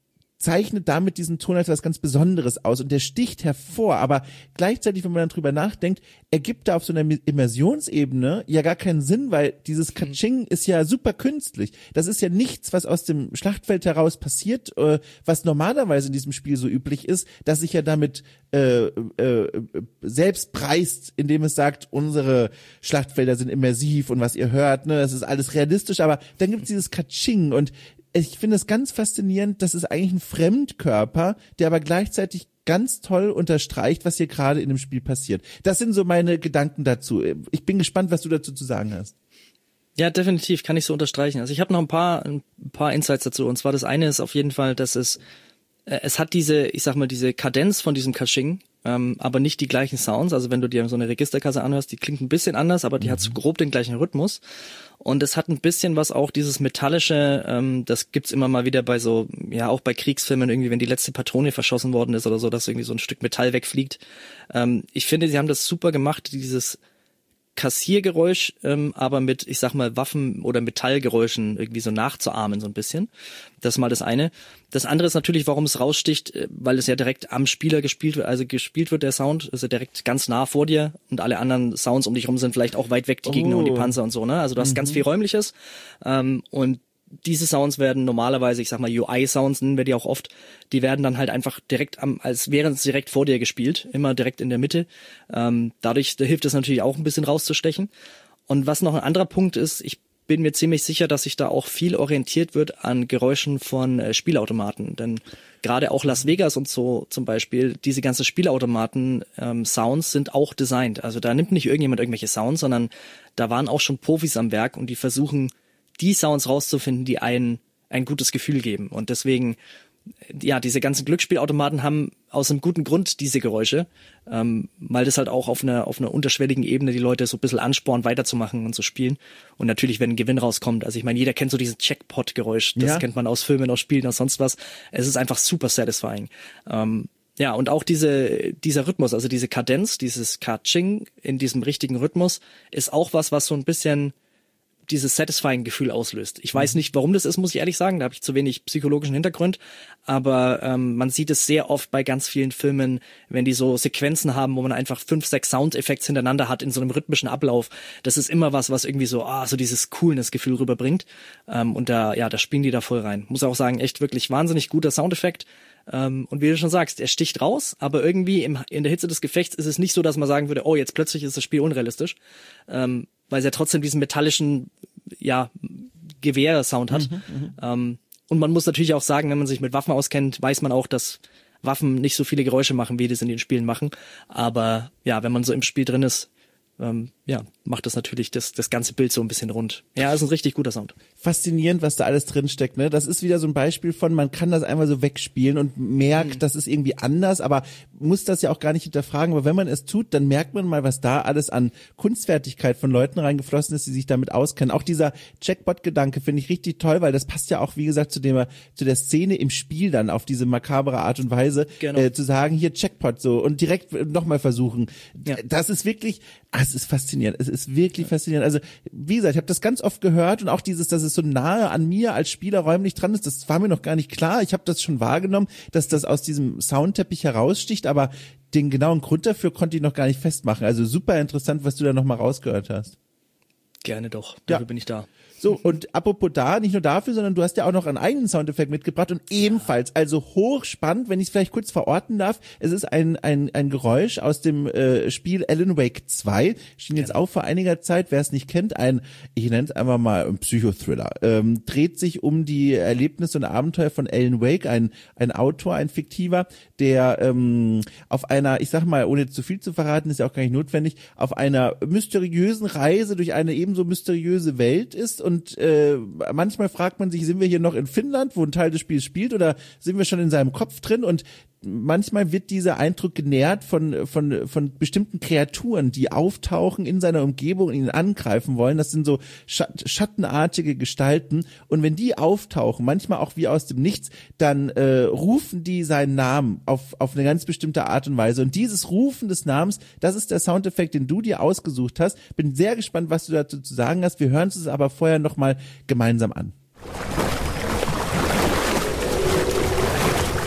zeichnet damit diesen Ton als was ganz Besonderes aus und der sticht hervor, aber gleichzeitig, wenn man dann drüber nachdenkt, ergibt da auf so einer Immersionsebene ja gar keinen Sinn, weil dieses Katsching ist ja super künstlich. Das ist ja nichts, was aus dem Schlachtfeld heraus passiert, äh, was normalerweise in diesem Spiel so üblich ist, dass sich ja damit äh, äh, selbst preist, indem es sagt, unsere Schlachtfelder sind immersiv und was ihr hört, ne, das ist alles realistisch, aber dann gibt es dieses Katsching und ich finde es ganz faszinierend, das ist eigentlich ein Fremdkörper, der aber gleichzeitig ganz toll unterstreicht, was hier gerade in dem Spiel passiert. Das sind so meine Gedanken dazu. Ich bin gespannt, was du dazu zu sagen hast. Ja, definitiv, kann ich so unterstreichen. Also ich habe noch ein paar ein paar Insights dazu. Und zwar das eine ist auf jeden Fall, dass es äh, es hat diese, ich sag mal, diese Kadenz von diesem Katsching, ähm, aber nicht die gleichen Sounds. Also wenn du dir so eine Registerkasse anhörst, die klingt ein bisschen anders, aber die mhm. hat so grob den gleichen Rhythmus. Und es hat ein bisschen was auch dieses metallische, ähm, das gibt's immer mal wieder bei so, ja auch bei Kriegsfilmen irgendwie, wenn die letzte Patrone verschossen worden ist oder so, dass irgendwie so ein Stück Metall wegfliegt. Ähm, ich finde, sie haben das super gemacht, dieses Kassiergeräusch, ähm, aber mit, ich sag mal, Waffen- oder Metallgeräuschen irgendwie so nachzuahmen so ein bisschen. Das ist mal das eine. Das andere ist natürlich, warum es raussticht, weil es ja direkt am Spieler gespielt wird, also gespielt wird der Sound, ist ja direkt ganz nah vor dir und alle anderen Sounds um dich rum sind vielleicht auch weit weg, die Gegner oh. und die Panzer und so, ne? Also du hast mhm. ganz viel Räumliches ähm, und diese Sounds werden normalerweise, ich sag mal U I-Sounds nennen wir die auch oft, die werden dann halt einfach direkt am, als wären es direkt vor dir gespielt, immer direkt in der Mitte. Ähm, dadurch da hilft es natürlich auch ein bisschen rauszustechen. Und was noch ein anderer Punkt ist, ich bin mir ziemlich sicher, dass sich da auch viel orientiert wird an Geräuschen von äh, Spielautomaten. Denn gerade auch Las Vegas und so zum Beispiel, diese ganzen Spielautomaten-Sounds ähm, sind auch designt. Also da nimmt nicht irgendjemand irgendwelche Sounds, sondern da waren auch schon Profis am Werk und die versuchen, die Sounds rauszufinden, die einen ein gutes Gefühl geben. Und deswegen, ja, diese ganzen Glücksspielautomaten haben aus einem guten Grund diese Geräusche, ähm, weil das halt auch auf einer auf einer unterschwelligen Ebene die Leute so ein bisschen anspornt, weiterzumachen und zu spielen. Und natürlich, wenn ein Gewinn rauskommt, also ich meine, jeder kennt so dieses Jackpot-Geräusch, das ja. kennt man aus Filmen, aus Spielen, aus sonst was. Es ist einfach super satisfying. Ähm, ja, und auch diese dieser Rhythmus, also diese Kadenz, dieses Ka-Ching in diesem richtigen Rhythmus, ist auch was, was so ein bisschen dieses satisfying Gefühl auslöst. Ich weiß nicht, warum das ist, muss ich ehrlich sagen. Da habe ich zu wenig psychologischen Hintergrund. Aber ähm, man sieht es sehr oft bei ganz vielen Filmen, wenn die so Sequenzen haben, wo man einfach fünf, sechs Soundeffekte hintereinander hat in so einem rhythmischen Ablauf. Das ist immer was, was irgendwie so, ah, so dieses Coolness-Gefühl rüberbringt. Ähm, und da, ja, da spielen die da voll rein. Muss auch sagen, echt wirklich wahnsinnig guter Soundeffekt. Ähm, und wie du schon sagst, er sticht raus, aber irgendwie im, in der Hitze des Gefechts ist es nicht so, dass man sagen würde, oh, jetzt plötzlich ist das Spiel unrealistisch. Ähm, weil es ja trotzdem diesen metallischen, ja, Gewehr-Sound hat. Mhm, ähm, und man muss natürlich auch sagen, wenn man sich mit Waffen auskennt, weiß man auch, dass Waffen nicht so viele Geräusche machen, wie das in den Spielen machen. Aber ja, wenn man so im Spiel drin ist, ähm, ja, macht das natürlich das, das ganze Bild so ein bisschen rund. Ja, ist ein richtig guter Sound. Faszinierend, was da alles drin steckt, ne? Das ist wieder so ein Beispiel von, man kann das einmal so wegspielen und merkt, mhm. das ist irgendwie anders, aber muss das ja auch gar nicht hinterfragen. Aber wenn man es tut, dann merkt man mal, was da alles an Kunstfertigkeit von Leuten reingeflossen ist, die sich damit auskennen. Auch dieser Jackpot-Gedanke finde ich richtig toll, weil das passt ja auch, wie gesagt, zu dem, zu der Szene im Spiel dann auf diese makabere Art und Weise, genau. äh, zu sagen, hier Jackpot so und direkt nochmal versuchen. Ja. Das ist wirklich, ah, es ist faszinierend. Es ist wirklich ja. faszinierend. Also, wie gesagt, ich habe das ganz oft gehört und auch dieses, dass es so nahe an mir als Spieler räumlich dran ist, das war mir noch gar nicht klar. Ich habe das schon wahrgenommen, dass das aus diesem Soundteppich heraussticht, aber den genauen Grund dafür konnte ich noch gar nicht festmachen. Also super interessant, was du da nochmal rausgehört hast. Gerne doch. Dafür ja. bin ich da. So, und apropos da, nicht nur dafür, sondern du hast ja auch noch einen eigenen Soundeffekt mitgebracht und ebenfalls, also hochspannend, wenn ich es vielleicht kurz verorten darf, es ist ein ein ein Geräusch aus dem äh, Spiel Alan Wake zwei, schien jetzt auch vor einiger Zeit, wer es nicht kennt, ein, ich nenne es einfach mal ein Psychothriller, ähm, dreht sich um die Erlebnisse und Abenteuer von Alan Wake, ein ein Autor, ein fiktiver, der ähm, auf einer, ich sag mal, ohne zu viel zu verraten, ist ja auch gar nicht notwendig, auf einer mysteriösen Reise durch eine ebenso mysteriöse Welt ist. Und äh, manchmal fragt man sich, sind wir hier noch in Finnland, wo ein Teil des Spiels spielt, oder sind wir schon in seinem Kopf drin? Und manchmal wird dieser Eindruck genährt von von von bestimmten Kreaturen, die auftauchen in seiner Umgebung und ihn angreifen wollen. Das sind so schattenartige Gestalten. Und wenn die auftauchen, manchmal auch wie aus dem Nichts, dann äh, rufen die seinen Namen auf auf eine ganz bestimmte Art und Weise. Und dieses Rufen des Namens, das ist der Soundeffekt, den du dir ausgesucht hast. Bin sehr gespannt, was du dazu zu sagen hast. Wir hören es aber vorher noch mal gemeinsam an.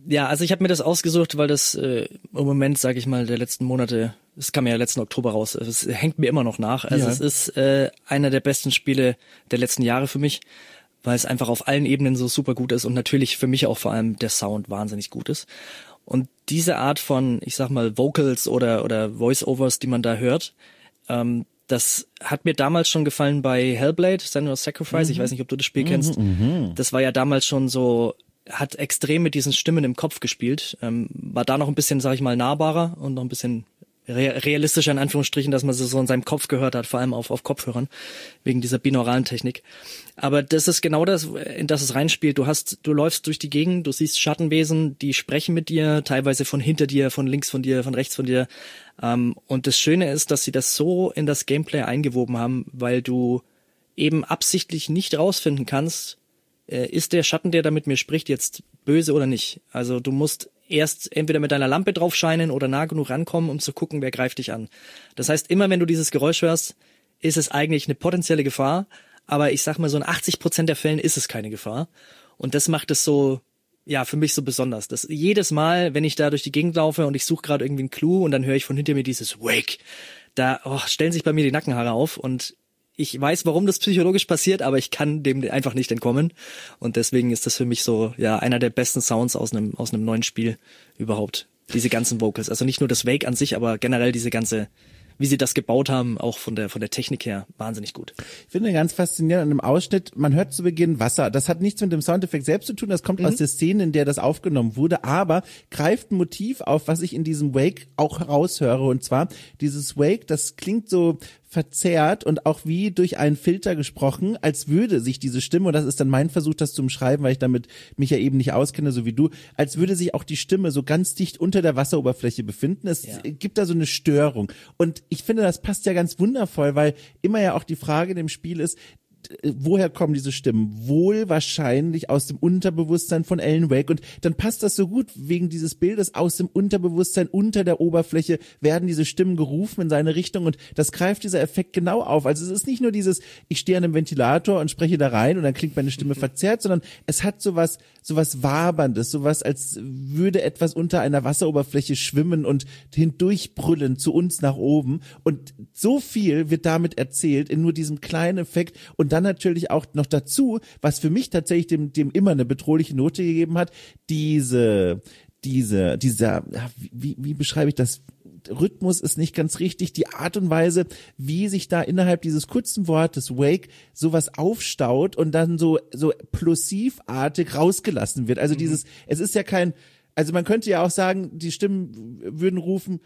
Ja, also ich habe mir das ausgesucht, weil das äh, im Moment, sage ich mal, der letzten Monate, es kam ja letzten Oktober raus, es hängt mir immer noch nach. Also ja. es ist äh, einer der besten Spiele der letzten Jahre für mich, weil es einfach auf allen Ebenen so super gut ist und natürlich für mich auch vor allem der Sound wahnsinnig gut ist. Und diese Art von, ich sag mal, Vocals oder oder Voice-Overs, die man da hört, ähm, das hat mir damals schon gefallen bei Hellblade, Senua's Sacrifice. Mhm. Ich weiß nicht, ob du das Spiel mhm, kennst. Mhm. Das war ja damals schon so, hat extrem mit diesen Stimmen im Kopf gespielt. Ähm, war da noch ein bisschen, sag ich mal, nahbarer und noch ein bisschen re- realistischer in Anführungsstrichen, dass man es so in seinem Kopf gehört hat, vor allem auf, auf Kopfhörern, wegen dieser binauralen Technik. Aber das ist genau das, in das es reinspielt. Du hast, du läufst durch die Gegend, du siehst Schattenwesen, die sprechen mit dir, teilweise von hinter dir, von links von dir, von rechts von dir. Um, und das Schöne ist, dass sie das so in das Gameplay eingewoben haben, weil du eben absichtlich nicht rausfinden kannst, äh, ist der Schatten, der da mit mir spricht, jetzt böse oder nicht. Also du musst erst entweder mit deiner Lampe drauf scheinen oder nah genug rankommen, um zu gucken, wer greift dich an. Das heißt, immer wenn du dieses Geräusch hörst, ist es eigentlich eine potenzielle Gefahr, aber ich sag mal, so in achtzig Prozent der Fällen ist es keine Gefahr. Und das macht es so, ja, für mich so besonders. Das jedes Mal, wenn ich da durch die Gegend laufe und ich suche gerade irgendwie einen Clou und dann höre ich von hinter mir dieses Wake, da oh, stellen sich bei mir die Nackenhaare auf und ich weiß, warum das psychologisch passiert, aber ich kann dem einfach nicht entkommen und deswegen ist das für mich so, ja, einer der besten Sounds aus einem aus einem neuen Spiel überhaupt. Diese ganzen Vocals, also nicht nur das Wake an sich, aber generell diese ganze, wie sie das gebaut haben, auch von der von der Technik her, wahnsinnig gut. Ich finde ganz faszinierend an dem Ausschnitt, man hört zu Beginn Wasser. Das hat nichts mit dem Soundeffekt selbst zu tun, das kommt mhm. aus der Szene, in der das aufgenommen wurde, aber greift ein Motiv auf, was ich in diesem Wake auch heraushöre. Und zwar dieses Wake, das klingt so verzerrt und auch wie durch einen Filter gesprochen, als würde sich diese Stimme, und das ist dann mein Versuch, das zu umschreiben, weil ich damit mich ja eben nicht auskenne, so wie du, als würde sich auch die Stimme so ganz dicht unter der Wasseroberfläche befinden. Es ja. gibt da so eine Störung. Und ich finde, das passt ja ganz wundervoll, weil immer ja auch die Frage in dem Spiel ist, woher kommen diese Stimmen? Wohl wahrscheinlich aus dem Unterbewusstsein von Alan Wake. Und dann passt das so gut wegen dieses Bildes. Aus dem Unterbewusstsein unter der Oberfläche werden diese Stimmen gerufen in seine Richtung. Und das greift dieser Effekt genau auf. Also es ist nicht nur dieses, ich stehe an einem Ventilator und spreche da rein und dann klingt meine Stimme verzerrt, sondern es hat sowas, sowas Waberndes, sowas, als würde etwas unter einer Wasseroberfläche schwimmen und hindurchbrüllen zu uns nach oben. Und so viel wird damit erzählt in nur diesem kleinen Effekt. Und dann natürlich auch noch dazu, was für mich tatsächlich dem, dem immer eine bedrohliche Note gegeben hat, diese, diese, dieser, wie, wie beschreibe ich das? Rhythmus ist nicht ganz richtig, die Art und Weise, wie sich da innerhalb dieses kurzen Wortes Wake sowas aufstaut und dann so, so plosivartig rausgelassen wird. Also mhm. dieses, es ist ja kein, also man könnte ja auch sagen, die Stimmen würden rufen,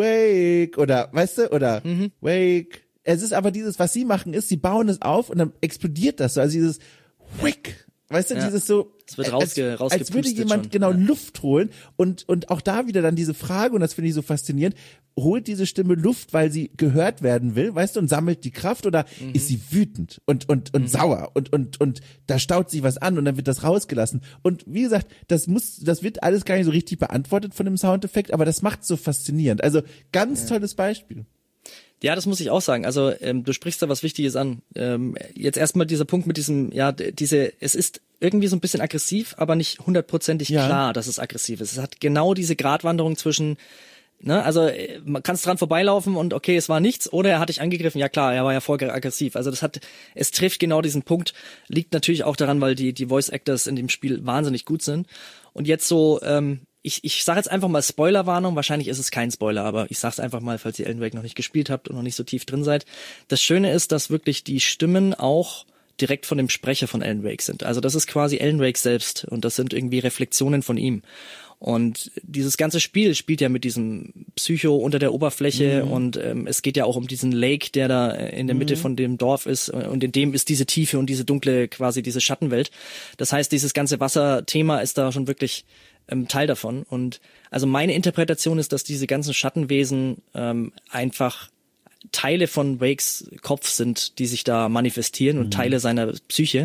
Wake, oder, weißt du, oder mhm. Wake. Es ist aber dieses, was sie machen, ist, sie bauen es auf und dann explodiert das so. Also dieses Wick, weißt du, ja. dieses so, es wird rausge, als, als würde jemand schon. genau ja. Luft holen und und auch da wieder dann diese Frage, und das finde ich so faszinierend, holt diese Stimme Luft, weil sie gehört werden will, weißt du, und sammelt die Kraft, oder mhm. ist sie wütend und und und mhm. sauer und und und da staut sich was an und dann wird das rausgelassen. Und wie gesagt, das muss, das wird alles gar nicht so richtig beantwortet von dem Soundeffekt, aber das macht's so faszinierend. Also ganz ja. tolles Beispiel. Ja, das muss ich auch sagen. Also ähm, du sprichst da was Wichtiges an. Ähm, jetzt erstmal dieser Punkt mit diesem, ja, diese, es ist irgendwie so ein bisschen aggressiv, aber nicht hundertprozentig ja. klar, dass es aggressiv ist. Es hat genau diese Gratwanderung zwischen, ne, also man kann es dran vorbeilaufen und okay, es war nichts, oder er hat dich angegriffen. Ja klar, er war ja voll aggressiv. Also das hat, es trifft genau diesen Punkt. Liegt natürlich auch daran, weil die die Voice Actors in dem Spiel wahnsinnig gut sind. Und jetzt so, ähm, Ich, ich sage jetzt einfach mal Spoilerwarnung, wahrscheinlich ist es kein Spoiler, aber ich sag's einfach mal, falls ihr Alan Wake noch nicht gespielt habt und noch nicht so tief drin seid. Das Schöne ist, dass wirklich die Stimmen auch direkt von dem Sprecher von Alan Wake sind. Also das ist quasi Alan Wake selbst und das sind irgendwie Reflexionen von ihm. Und dieses ganze Spiel spielt ja mit diesem Psycho unter der Oberfläche mhm. und ähm, es geht ja auch um diesen Lake, der da in der Mitte mhm. von dem Dorf ist, und in dem ist diese Tiefe und diese dunkle, quasi diese Schattenwelt. Das heißt, dieses ganze Wasserthema ist da schon wirklich ähm, Teil davon. Und also meine Interpretation ist, dass diese ganzen Schattenwesen ähm, einfach Teile von Wakes Kopf sind, die sich da manifestieren und mhm. Teile seiner Psyche.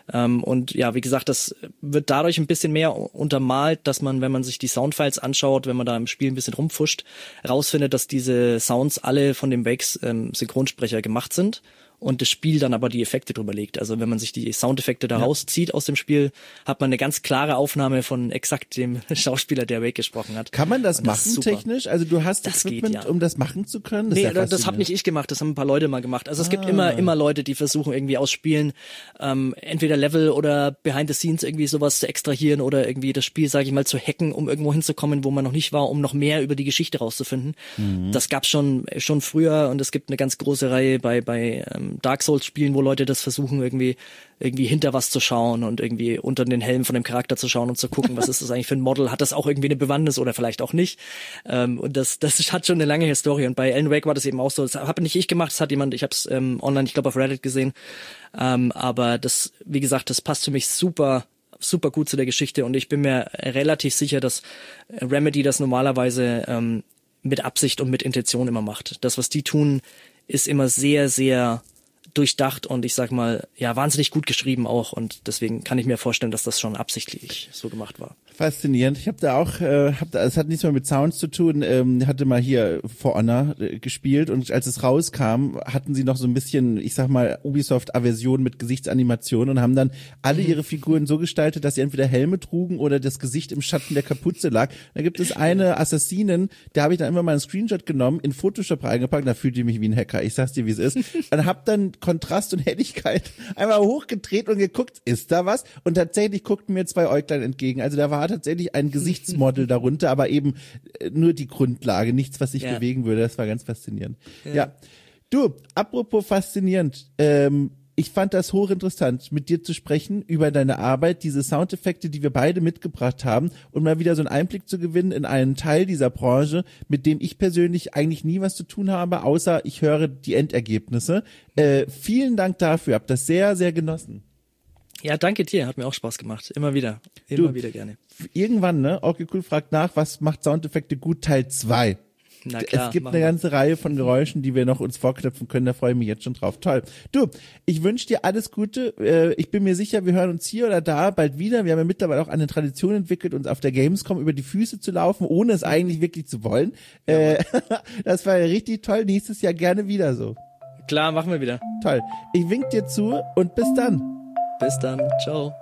Ähm, und ja, wie gesagt, das wird dadurch ein bisschen mehr untermalt, dass man, wenn man sich die Soundfiles anschaut, wenn man da im Spiel ein bisschen rumfuscht, rausfindet, dass diese Sounds alle von dem Wakes ähm, Synchronsprecher gemacht sind. Und das Spiel dann aber die Effekte drüber legt. Also wenn man sich die Soundeffekte da ja. rauszieht aus dem Spiel, hat man eine ganz klare Aufnahme von exakt dem Schauspieler, der Wake gesprochen hat. Kann man das und machen das technisch? Also du hast das Equipment, geht, ja. um das machen zu können? Das nee, ja das habe nicht ich gemacht, das haben ein paar Leute mal gemacht. Also es ah. gibt immer immer Leute, die versuchen irgendwie aus Spielen ähm, entweder Level oder Behind the Scenes irgendwie sowas zu extrahieren oder irgendwie das Spiel, sage ich mal, zu hacken, um irgendwo hinzukommen, wo man noch nicht war, um noch mehr über die Geschichte rauszufinden. Mhm. Das gab's schon schon früher und es gibt eine ganz große Reihe bei bei ähm, Dark Souls Spielen, wo Leute das versuchen, irgendwie irgendwie hinter was zu schauen und irgendwie unter den Helm von dem Charakter zu schauen und zu gucken, was ist das eigentlich für ein Model, hat das auch irgendwie eine Bewandtnis oder vielleicht auch nicht. Ähm, und das das hat schon eine lange Historie. Und bei Alan Wake war das eben auch so. Das habe nicht ich gemacht, das hat jemand, ich habe es ähm, online, ich glaube auf Reddit gesehen. Ähm, aber das, wie gesagt, das passt für mich super super gut zu der Geschichte und ich bin mir relativ sicher, dass Remedy das normalerweise ähm, mit Absicht und mit Intention immer macht. Das, was die tun, ist immer sehr, sehr durchdacht und ich sag mal, ja, wahnsinnig gut geschrieben auch und deswegen kann ich mir vorstellen, dass das schon absichtlich so gemacht war. Faszinierend. Ich habe da auch, äh, hab da, es hat nichts mehr mit Sounds zu tun, ähm, hatte mal hier For Honor äh, gespielt und als es rauskam, hatten sie noch so ein bisschen, ich sag mal, Ubisoft-Aversion mit Gesichtsanimationen und haben dann alle ihre Figuren so gestaltet, dass sie entweder Helme trugen oder das Gesicht im Schatten der Kapuze lag. Da gibt es eine Assassinin, da habe ich dann immer mal einen Screenshot genommen, in Photoshop reingepackt, da fühlte ich mich wie ein Hacker. Ich sag's dir, wie es ist. Und hab dann Kontrast und Helligkeit einmal hochgedreht und geguckt, ist da was? Und tatsächlich guckten mir zwei Äuglein entgegen. Also da war tatsächlich ein Gesichtsmodel darunter, aber eben nur die Grundlage, nichts, was sich ja. bewegen würde. Das war ganz faszinierend. Ja, ja. Du, apropos faszinierend, ähm, ich fand das hochinteressant, mit dir zu sprechen über deine Arbeit, diese Soundeffekte, die wir beide mitgebracht haben und mal wieder so einen Einblick zu gewinnen in einen Teil dieser Branche, mit dem ich persönlich eigentlich nie was zu tun habe, außer ich höre die Endergebnisse. Äh, vielen Dank dafür, hab das sehr, sehr genossen. Ja, danke dir, hat mir auch Spaß gemacht. Immer wieder, immer du, wieder gerne. Irgendwann, ne, okay, cool, fragt nach, was macht Soundeffekte gut, Teil zwei. Na klar, es gibt eine ganze Reihe von Geräuschen, die wir noch uns vorknöpfen können, da freue ich mich jetzt schon drauf. Toll. Du, ich wünsche dir alles Gute. Ich bin mir sicher, wir hören uns hier oder da bald wieder. Wir haben ja mittlerweile auch eine Tradition entwickelt, uns auf der Gamescom über die Füße zu laufen, ohne es eigentlich wirklich zu wollen. Ja. Das war ja richtig toll. Nächstes Jahr gerne wieder so. Klar, machen wir wieder. Toll. Ich wink dir zu und bis dann. Bis dann. Ciao.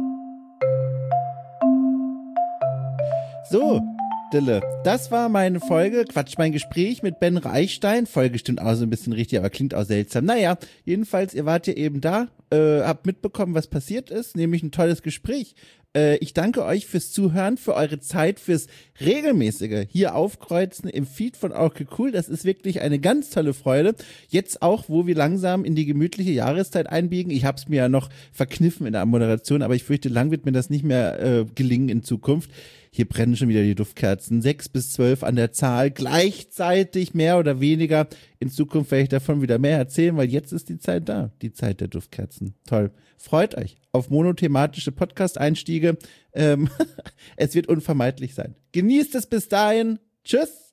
So. Dille. Das war meine Folge, Quatsch, mein Gespräch mit Ben Reichstein. Folge stimmt auch so ein bisschen richtig, aber klingt auch seltsam. Naja, jedenfalls, ihr wart ja eben da, äh, habt mitbekommen, was passiert ist, nämlich ein tolles Gespräch. Äh, ich danke euch fürs Zuhören, für eure Zeit, fürs regelmäßige hier aufkreuzen im Feed von Okay Cool. Das ist wirklich eine ganz tolle Freude. Jetzt auch, wo wir langsam in die gemütliche Jahreszeit einbiegen. Ich habe es mir ja noch verkniffen in der Moderation, aber ich fürchte, lang wird mir das nicht mehr äh, gelingen in Zukunft. Hier brennen schon wieder die Duftkerzen. Sechs bis zwölf an der Zahl, gleichzeitig mehr oder weniger. In Zukunft werde ich davon wieder mehr erzählen, weil jetzt ist die Zeit da. Die Zeit der Duftkerzen. Toll. Freut euch auf monothematische Podcast-Einstiege. Ähm, es wird unvermeidlich sein. Genießt es bis dahin. Tschüss.